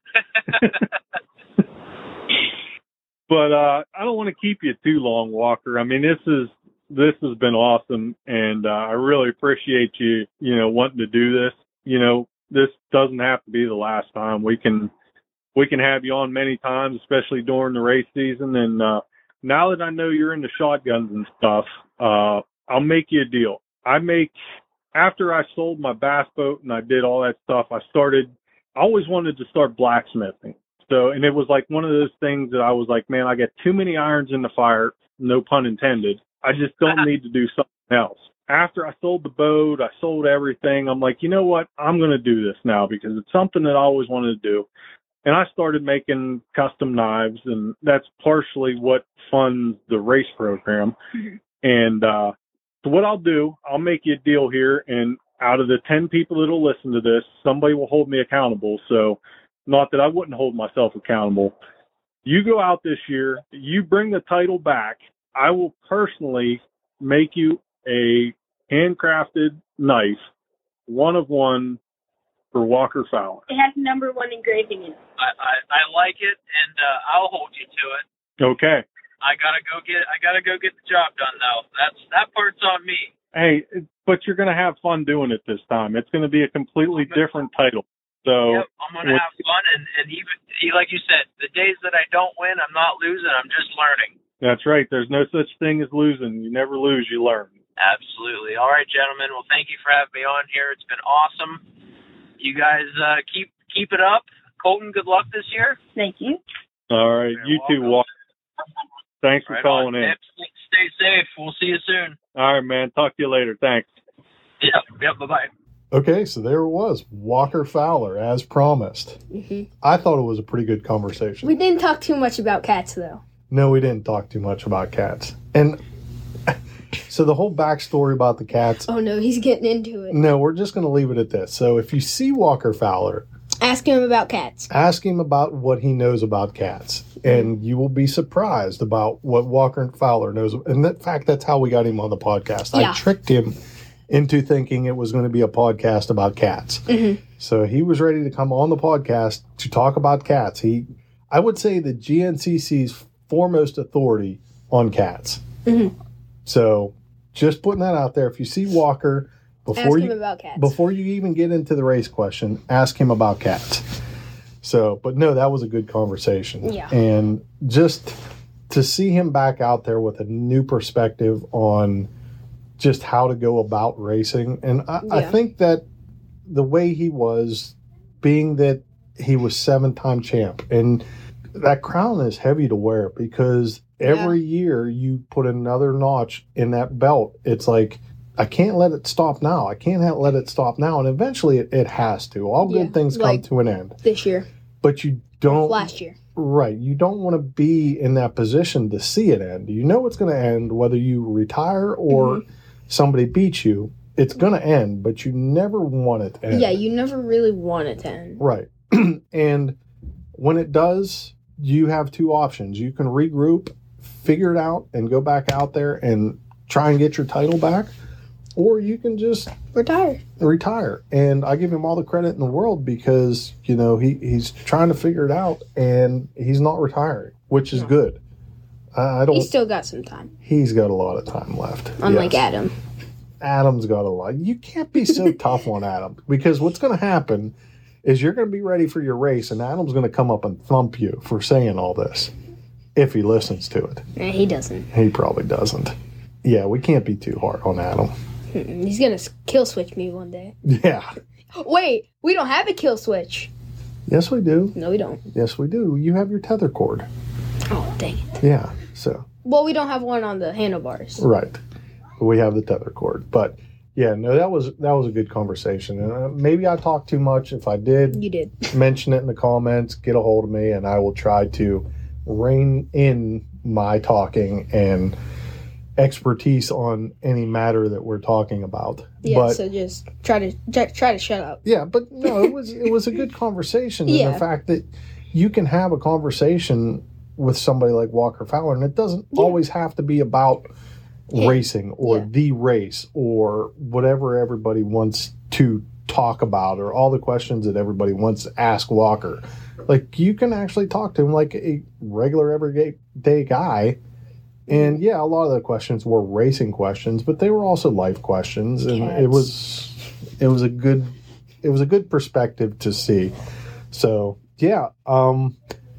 But uh, I don't want to keep you too long, Walker. I mean, this is this has been awesome, and uh, I really appreciate you, you know, wanting to do this. You know, this doesn't have to be the last time. We can we can have you on many times, especially during the race season. And uh, now that I know you're into shotguns and stuff, uh, I'll make you a deal. I make after I sold my bass boat and I did all that stuff, I started. I always wanted to start blacksmithing. So, and it was like one of those things that I was like, man, I got too many irons in the fire, no pun intended. I just don't need to do something else. After I sold the boat, I sold everything. I'm like, you know what? I'm going to do this now because it's something that I always wanted to do. And I started making custom knives, and that's partially what funds the race program. Mm-hmm. And uh, so what I'll do, I'll make you a deal here, and out of the ten people that will listen to this, somebody will hold me accountable. So not that I wouldn't hold myself accountable. You go out this year, you bring the title back, I will personally make you a handcrafted knife, one of one, for Walker Fowler. It has number one engraving in it. I, I, I like it, and uh, I'll hold you to it. Okay. I gotta go get I gotta go get the job done though. That's that part's on me. Hey, but you're gonna have fun doing it this time. It's gonna be a completely different title. So yep, I'm gonna have fun, and, and even like you said, the days that I don't win, I'm not losing. I'm just learning. That's right. There's no such thing as losing. You never lose, you learn. Absolutely. All right, gentlemen. Well, thank you for having me on here. It's been awesome. You guys uh, keep keep it up. Colton, good luck this year. Thank you. All right. You're You too, welcome. Walker. Thanks for Right calling on. in. Stay, stay safe. We'll see you soon. All right, man. Talk to you later. Thanks. Yep. Yep. Bye-bye. Okay, so there it was. Walker Fowler, as promised. Mm-hmm. I thought it was a pretty good conversation. We didn't talk too much about cats, though. No, we didn't talk too much about cats. And so the whole backstory about the cats, Oh, no, he's getting into it. no, we're just going to leave it at this. So if you see Walker Fowler, Ask him about cats. ask him about what he knows about cats, and you will be surprised about what Walker Fowler knows. And in fact, that's how we got him on the podcast. Yeah. I tricked him into thinking it was going to be a podcast about cats. Mm-hmm. So he was ready to come on the podcast to talk about cats. He, I would say, the G N C C's foremost authority on cats. Mm-hmm. So just putting that out there. If you see Walker, Ask before him you about cats. before you even get into the race question, ask him about cats. So, but no, that was a good conversation. Yeah. And just to see him back out there with a new perspective on just how to go about racing. And I, I Yeah. think that the way he was, being that he was seven-time champ, and that crown is heavy to wear because every year you put another notch in that belt. It's like, I can't let it stop now. I can't ha- let it stop now. And eventually it, it has to. All Yeah, good things come like- to an end. This year. But you don't, Last year. right, you don't want to be in that position to see it end. You know it's going to end whether you retire or Mm-hmm. somebody beats you. It's going to end, but you never want it to end. Yeah, you never really want it to end. Right. And when it does, you have two options. You can regroup, figure it out, and go back out there and try and get your title back, or you can just Retire. retire. And I give him all the credit in the world because, you know, he, he's trying to figure it out and he's not retiring, which is No. good. I, I don't, He's still got some time. he's got a lot of time left. Unlike Yes. Adam. Adam's got a lot. You can't be so tough on Adam because what's going to happen is you're going to be ready for your race and Adam's going to come up and thump you for saying all this if he listens to it. Nah, he doesn't. He probably doesn't. Yeah, we can't be too hard on Adam. Mm-mm. He's gonna s- kill switch me one day. Yeah. Wait, we don't have a kill switch. Yes, we do. No, we don't. Yes, we do. You have your tether cord. Oh, dang it. Yeah. So, Well, we don't have one on the handlebars. right. We have the tether cord. But yeah, no, that was that was a good conversation. And uh, maybe I talked too much. If I did, You did. mention it in the comments, get a hold of me, and I will try to rein in my talking and expertise on any matter that we're talking about. Yeah, but so just try to try, try to shut up. yeah, but no, it was it was a good conversation. Yeah. And the fact that you can have a conversation with somebody like Walker Fowler, and it doesn't Yeah. always have to be about Yeah. racing or Yeah. the race or whatever everybody wants to talk about or all the questions that everybody wants to ask Walker. Like, you can actually talk to him like a regular everyday guy. And yeah, a lot of the questions were racing questions, but they were also life questions, and Cats. it was it was a good it was a good perspective to see. So yeah, um,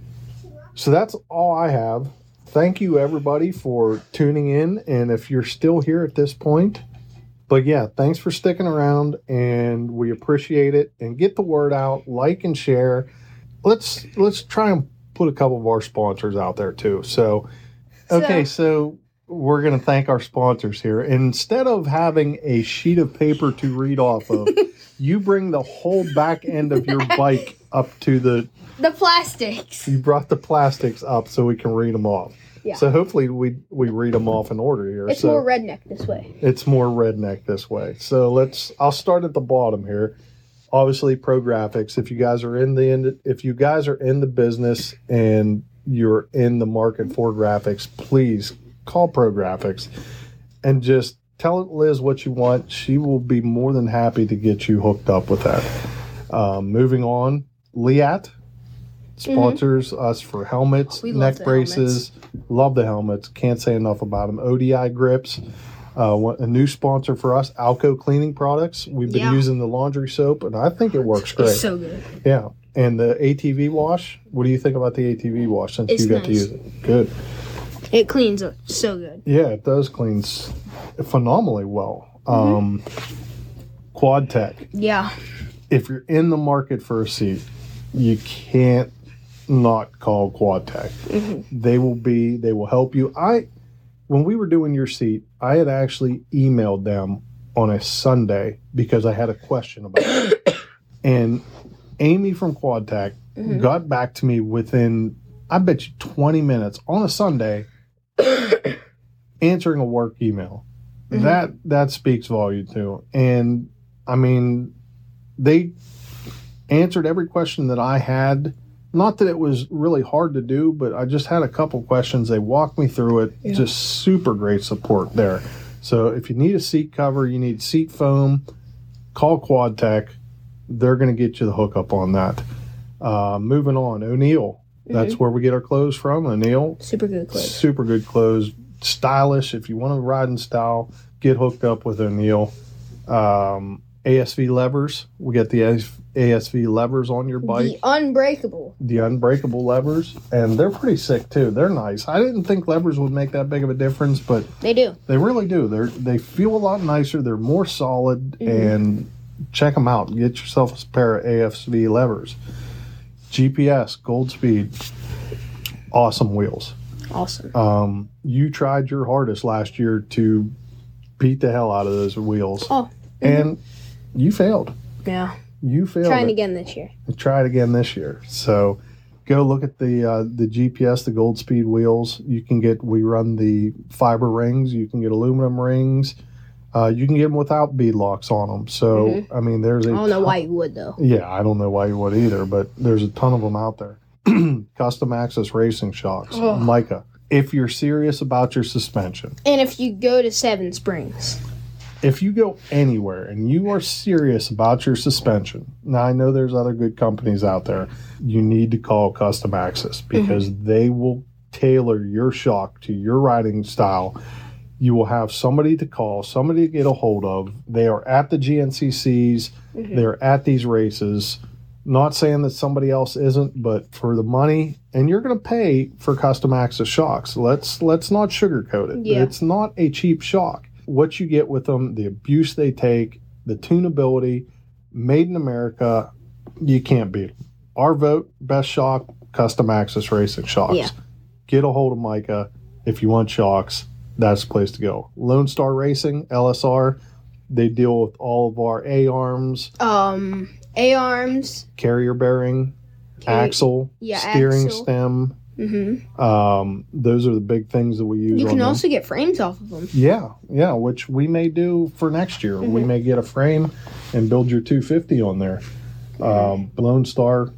so that's all I have. Thank you everybody for tuning in, and if you're still here at this point, but yeah, thanks for sticking around, and we appreciate it. And get the word out, like and share. Let's let's try and put a couple of our sponsors out there too. So. Okay, so we're going to thank our sponsors here. Instead of having a sheet of paper to read off of, you bring the whole back end of your bike up to the, The plastics. you brought the plastics up so we can read them off. Yeah. So hopefully we, we read them off in order here. It's so more redneck this way. it's more redneck this way. So let's, I'll start at the bottom here. Obviously, Pro Graphics. If you guys are in the, if you guys are in the business and you're in the market for graphics, please call Pro Graphics and just tell Liz what you want. She will be more than happy to get you hooked up with that. Um, moving on, Liat sponsors us for helmets, We love neck the braces. Love the helmets. Can't say enough about them. O D I grips. Uh, what- a new sponsor for us, Alco Cleaning Products. We've been Yeah. using the laundry soap, and I think it works great. It's so good. Yeah. And the A T V wash, what do you think about the A T V wash since It's you got to nice. use it? Good. It cleans up so good. Yeah, it does clean s- phenomenally well. Um, Quad Tech. Yeah. If you're in the market for a seat, you can't not call Quad Tech. Mm-hmm. They will be. They will help you. I, when we were doing your seat, I had actually emailed them on a Sunday because I had a question about it, and Amy from Quad Tech Mm-hmm. got back to me within, I bet you, twenty minutes on a Sunday, answering a work email. Mm-hmm. That that speaks volume too. And I mean, they answered every question that I had. Not that it was really hard to do, but I just had a couple questions. They walked me through it. Yeah. Just super great support there. So if you need a seat cover, you need seat foam, call Quad Tech. They're going to get you the hookup on that. Uh, moving on, O'Neill. That's Mm-hmm. where we get our clothes from. O'Neill. Super good clothes. Super good clothes. Stylish. If you want to ride in style, get hooked up with O'Neill. Um, A S V levers. We get the A S V levers on your bike. The unbreakable. The unbreakable levers. And they're pretty sick too. They're nice. I didn't think levers would make that big of a difference, but They do. they really do. They're they feel a lot nicer. They're more solid. Mm-hmm. And check them out. Get yourself a pair of A S V levers. G P S, Gold Speed, awesome wheels. Awesome. Um, you tried your hardest last year to beat the hell out of those wheels, Oh. and you failed. Yeah. You failed. Trying it. again this year. Try it again this year. So go look at the uh, the G P S, the Gold Speed wheels. You can get. We run the fiber rings. You can get aluminum rings. Uh, you can get them without bead locks on them. So Mhm. I mean, there's a I don't know ton- why you would, though. Yeah, I don't know why you would either, but there's a ton of them out there. Custom Access Racing Shocks, Ugh. Mica. If you're serious about your suspension, And if you go to Seven Springs. if you go anywhere and you are serious about your suspension, now I know there's other good companies out there, you need to call Custom Access because they will tailor your shock to your riding style. You will have somebody to call, somebody to get a hold of. They are at the G N C Cs. They're at these races. Not saying that somebody else isn't, but for the money, and you're going to pay for Custom Access shocks. Let's let's not sugarcoat it. Yeah. It's not a cheap shock. What you get with them, the abuse they take, the tunability, made in America, you can't beat them. Our vote, best shock, Custom Access Racing Shocks. Yeah. Get a hold of Micah if you want shocks. That's the place to go. Lone Star Racing, L S R, they deal with all of our A-arms, Um, A-arms. carrier bearing, Carry- axle, yeah, steering axle. stem. Mm-hmm. Um, those are the big things that we use You on can them. also get frames off of them. Yeah, yeah, which we may do for next year. We may get a frame and build your two fifty on there. Um, Lone Star,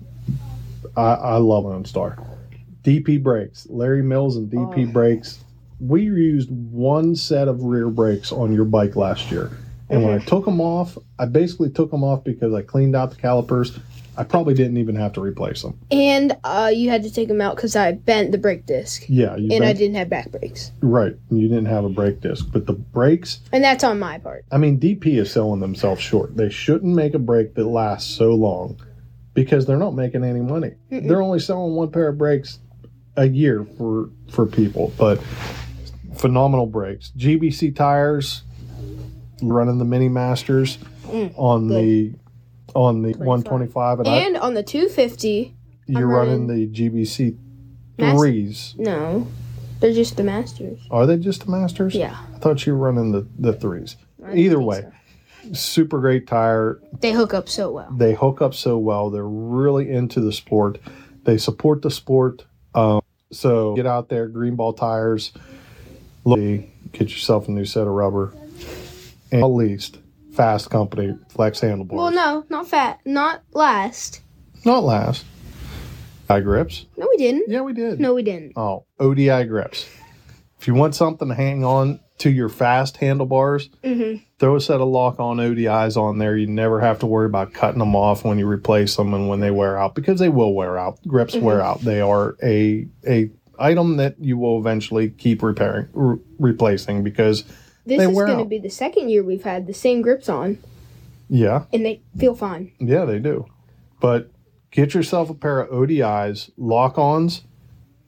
I, I love Lone Star. D P brakes, Larry Mills and D P Oh. brakes. We used one set of rear brakes on your bike last year. And when I took them off, I basically took them off because I cleaned out the calipers. I probably didn't even have to replace them. And uh, you had to take them out because I bent the brake disc. Yeah, you And I bent- didn't have back brakes. right. You didn't have a brake disc, but the brakes. And that's on my part. I mean, D P is selling themselves short. They shouldn't make a brake that lasts so long because they're not making any money. Mm-mm. They're only selling one pair of brakes a year for for people, but phenomenal brakes. G B C tires, running the Mini Masters Mm, on good. the on the twenty-five. one twenty-five, and, I, And on the two fifty, you're I'm running running the G B C Mas- threes. no, they're just the Masters. Are they just the Masters? Yeah. I thought you were running the the threes. I don't Either think way, so. super great tire. They hook up so well. They hook up so well. They're really into the sport. They support the sport. Um, so get out there, Greenball tires. Look, get yourself a new set of rubber. And at least, Fast Company Flex handlebars. Well, no, not fat, not last. Not last. Eye grips. No, we didn't. Yeah, we did. No, we didn't. Oh, O D I grips. If you want something to hang on to your fast handlebars, Mm-hmm. throw a set of lock-on O D Is on there. You never have to worry about cutting them off when you replace them and when they wear out, because they will wear out. Grips Mm-hmm. wear out. They are a a item that you will eventually keep repairing, re- replacing because This They is wear going to out. be the second year we've had the same grips on, yeah, and they feel fine. yeah, they do. But get yourself a pair of O D Is, lock-ons,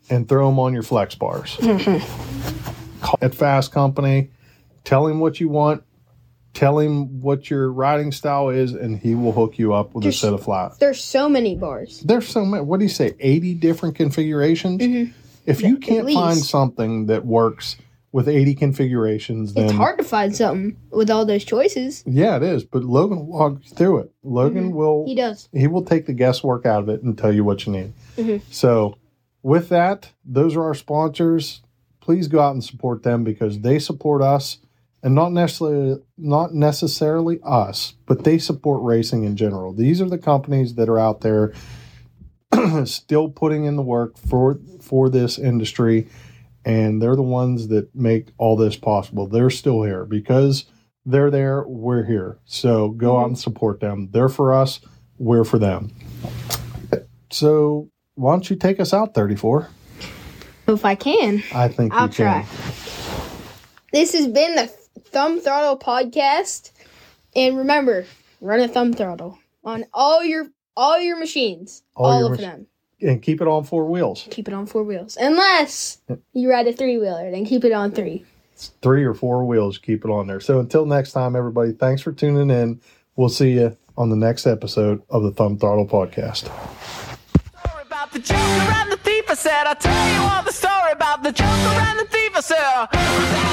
and throw them on your flex bars. Mm-hmm. Call at Fast Company, tell him what you want, tell him what your riding style is, and he will hook you up with There's, a set of flats. There's so many bars. There's so many. What do you say? eighty different configurations? Mm-hmm. If you can't find something that works with eighty configurations, then it's hard to find something with all those choices. Yeah, it is. But Logan will walk you through it. Logan Mm-hmm. will. He does. He will take the guesswork out of it and tell you what you need. Mm-hmm. So, with that, those are our sponsors. Please go out and support them because they support us, and not necessarily not necessarily us, but they support racing in general. These are the companies that are out there still putting in the work for for this industry. And they're the ones that make all this possible. They're still here because they're there. We're here. So go out and support them. They're for us. We're for them. So why don't you take us out, thirty-four? If I can, I think I'll you can. try. This has been the Thumb Throttle Podcast. And remember, run a thumb throttle on all your all your machines. All All, your of mach- them. And keep it on four wheels. Keep it on four wheels. Unless you ride a three-wheeler, then keep it on three. Three or four wheels, keep it on there. So until next time, everybody, thanks for tuning in. We'll see you on the next episode of the Thumb Throttle Podcast. Story about the Joker and the thief. I said, I'll tell you all the story about the Joker and the thief. I said,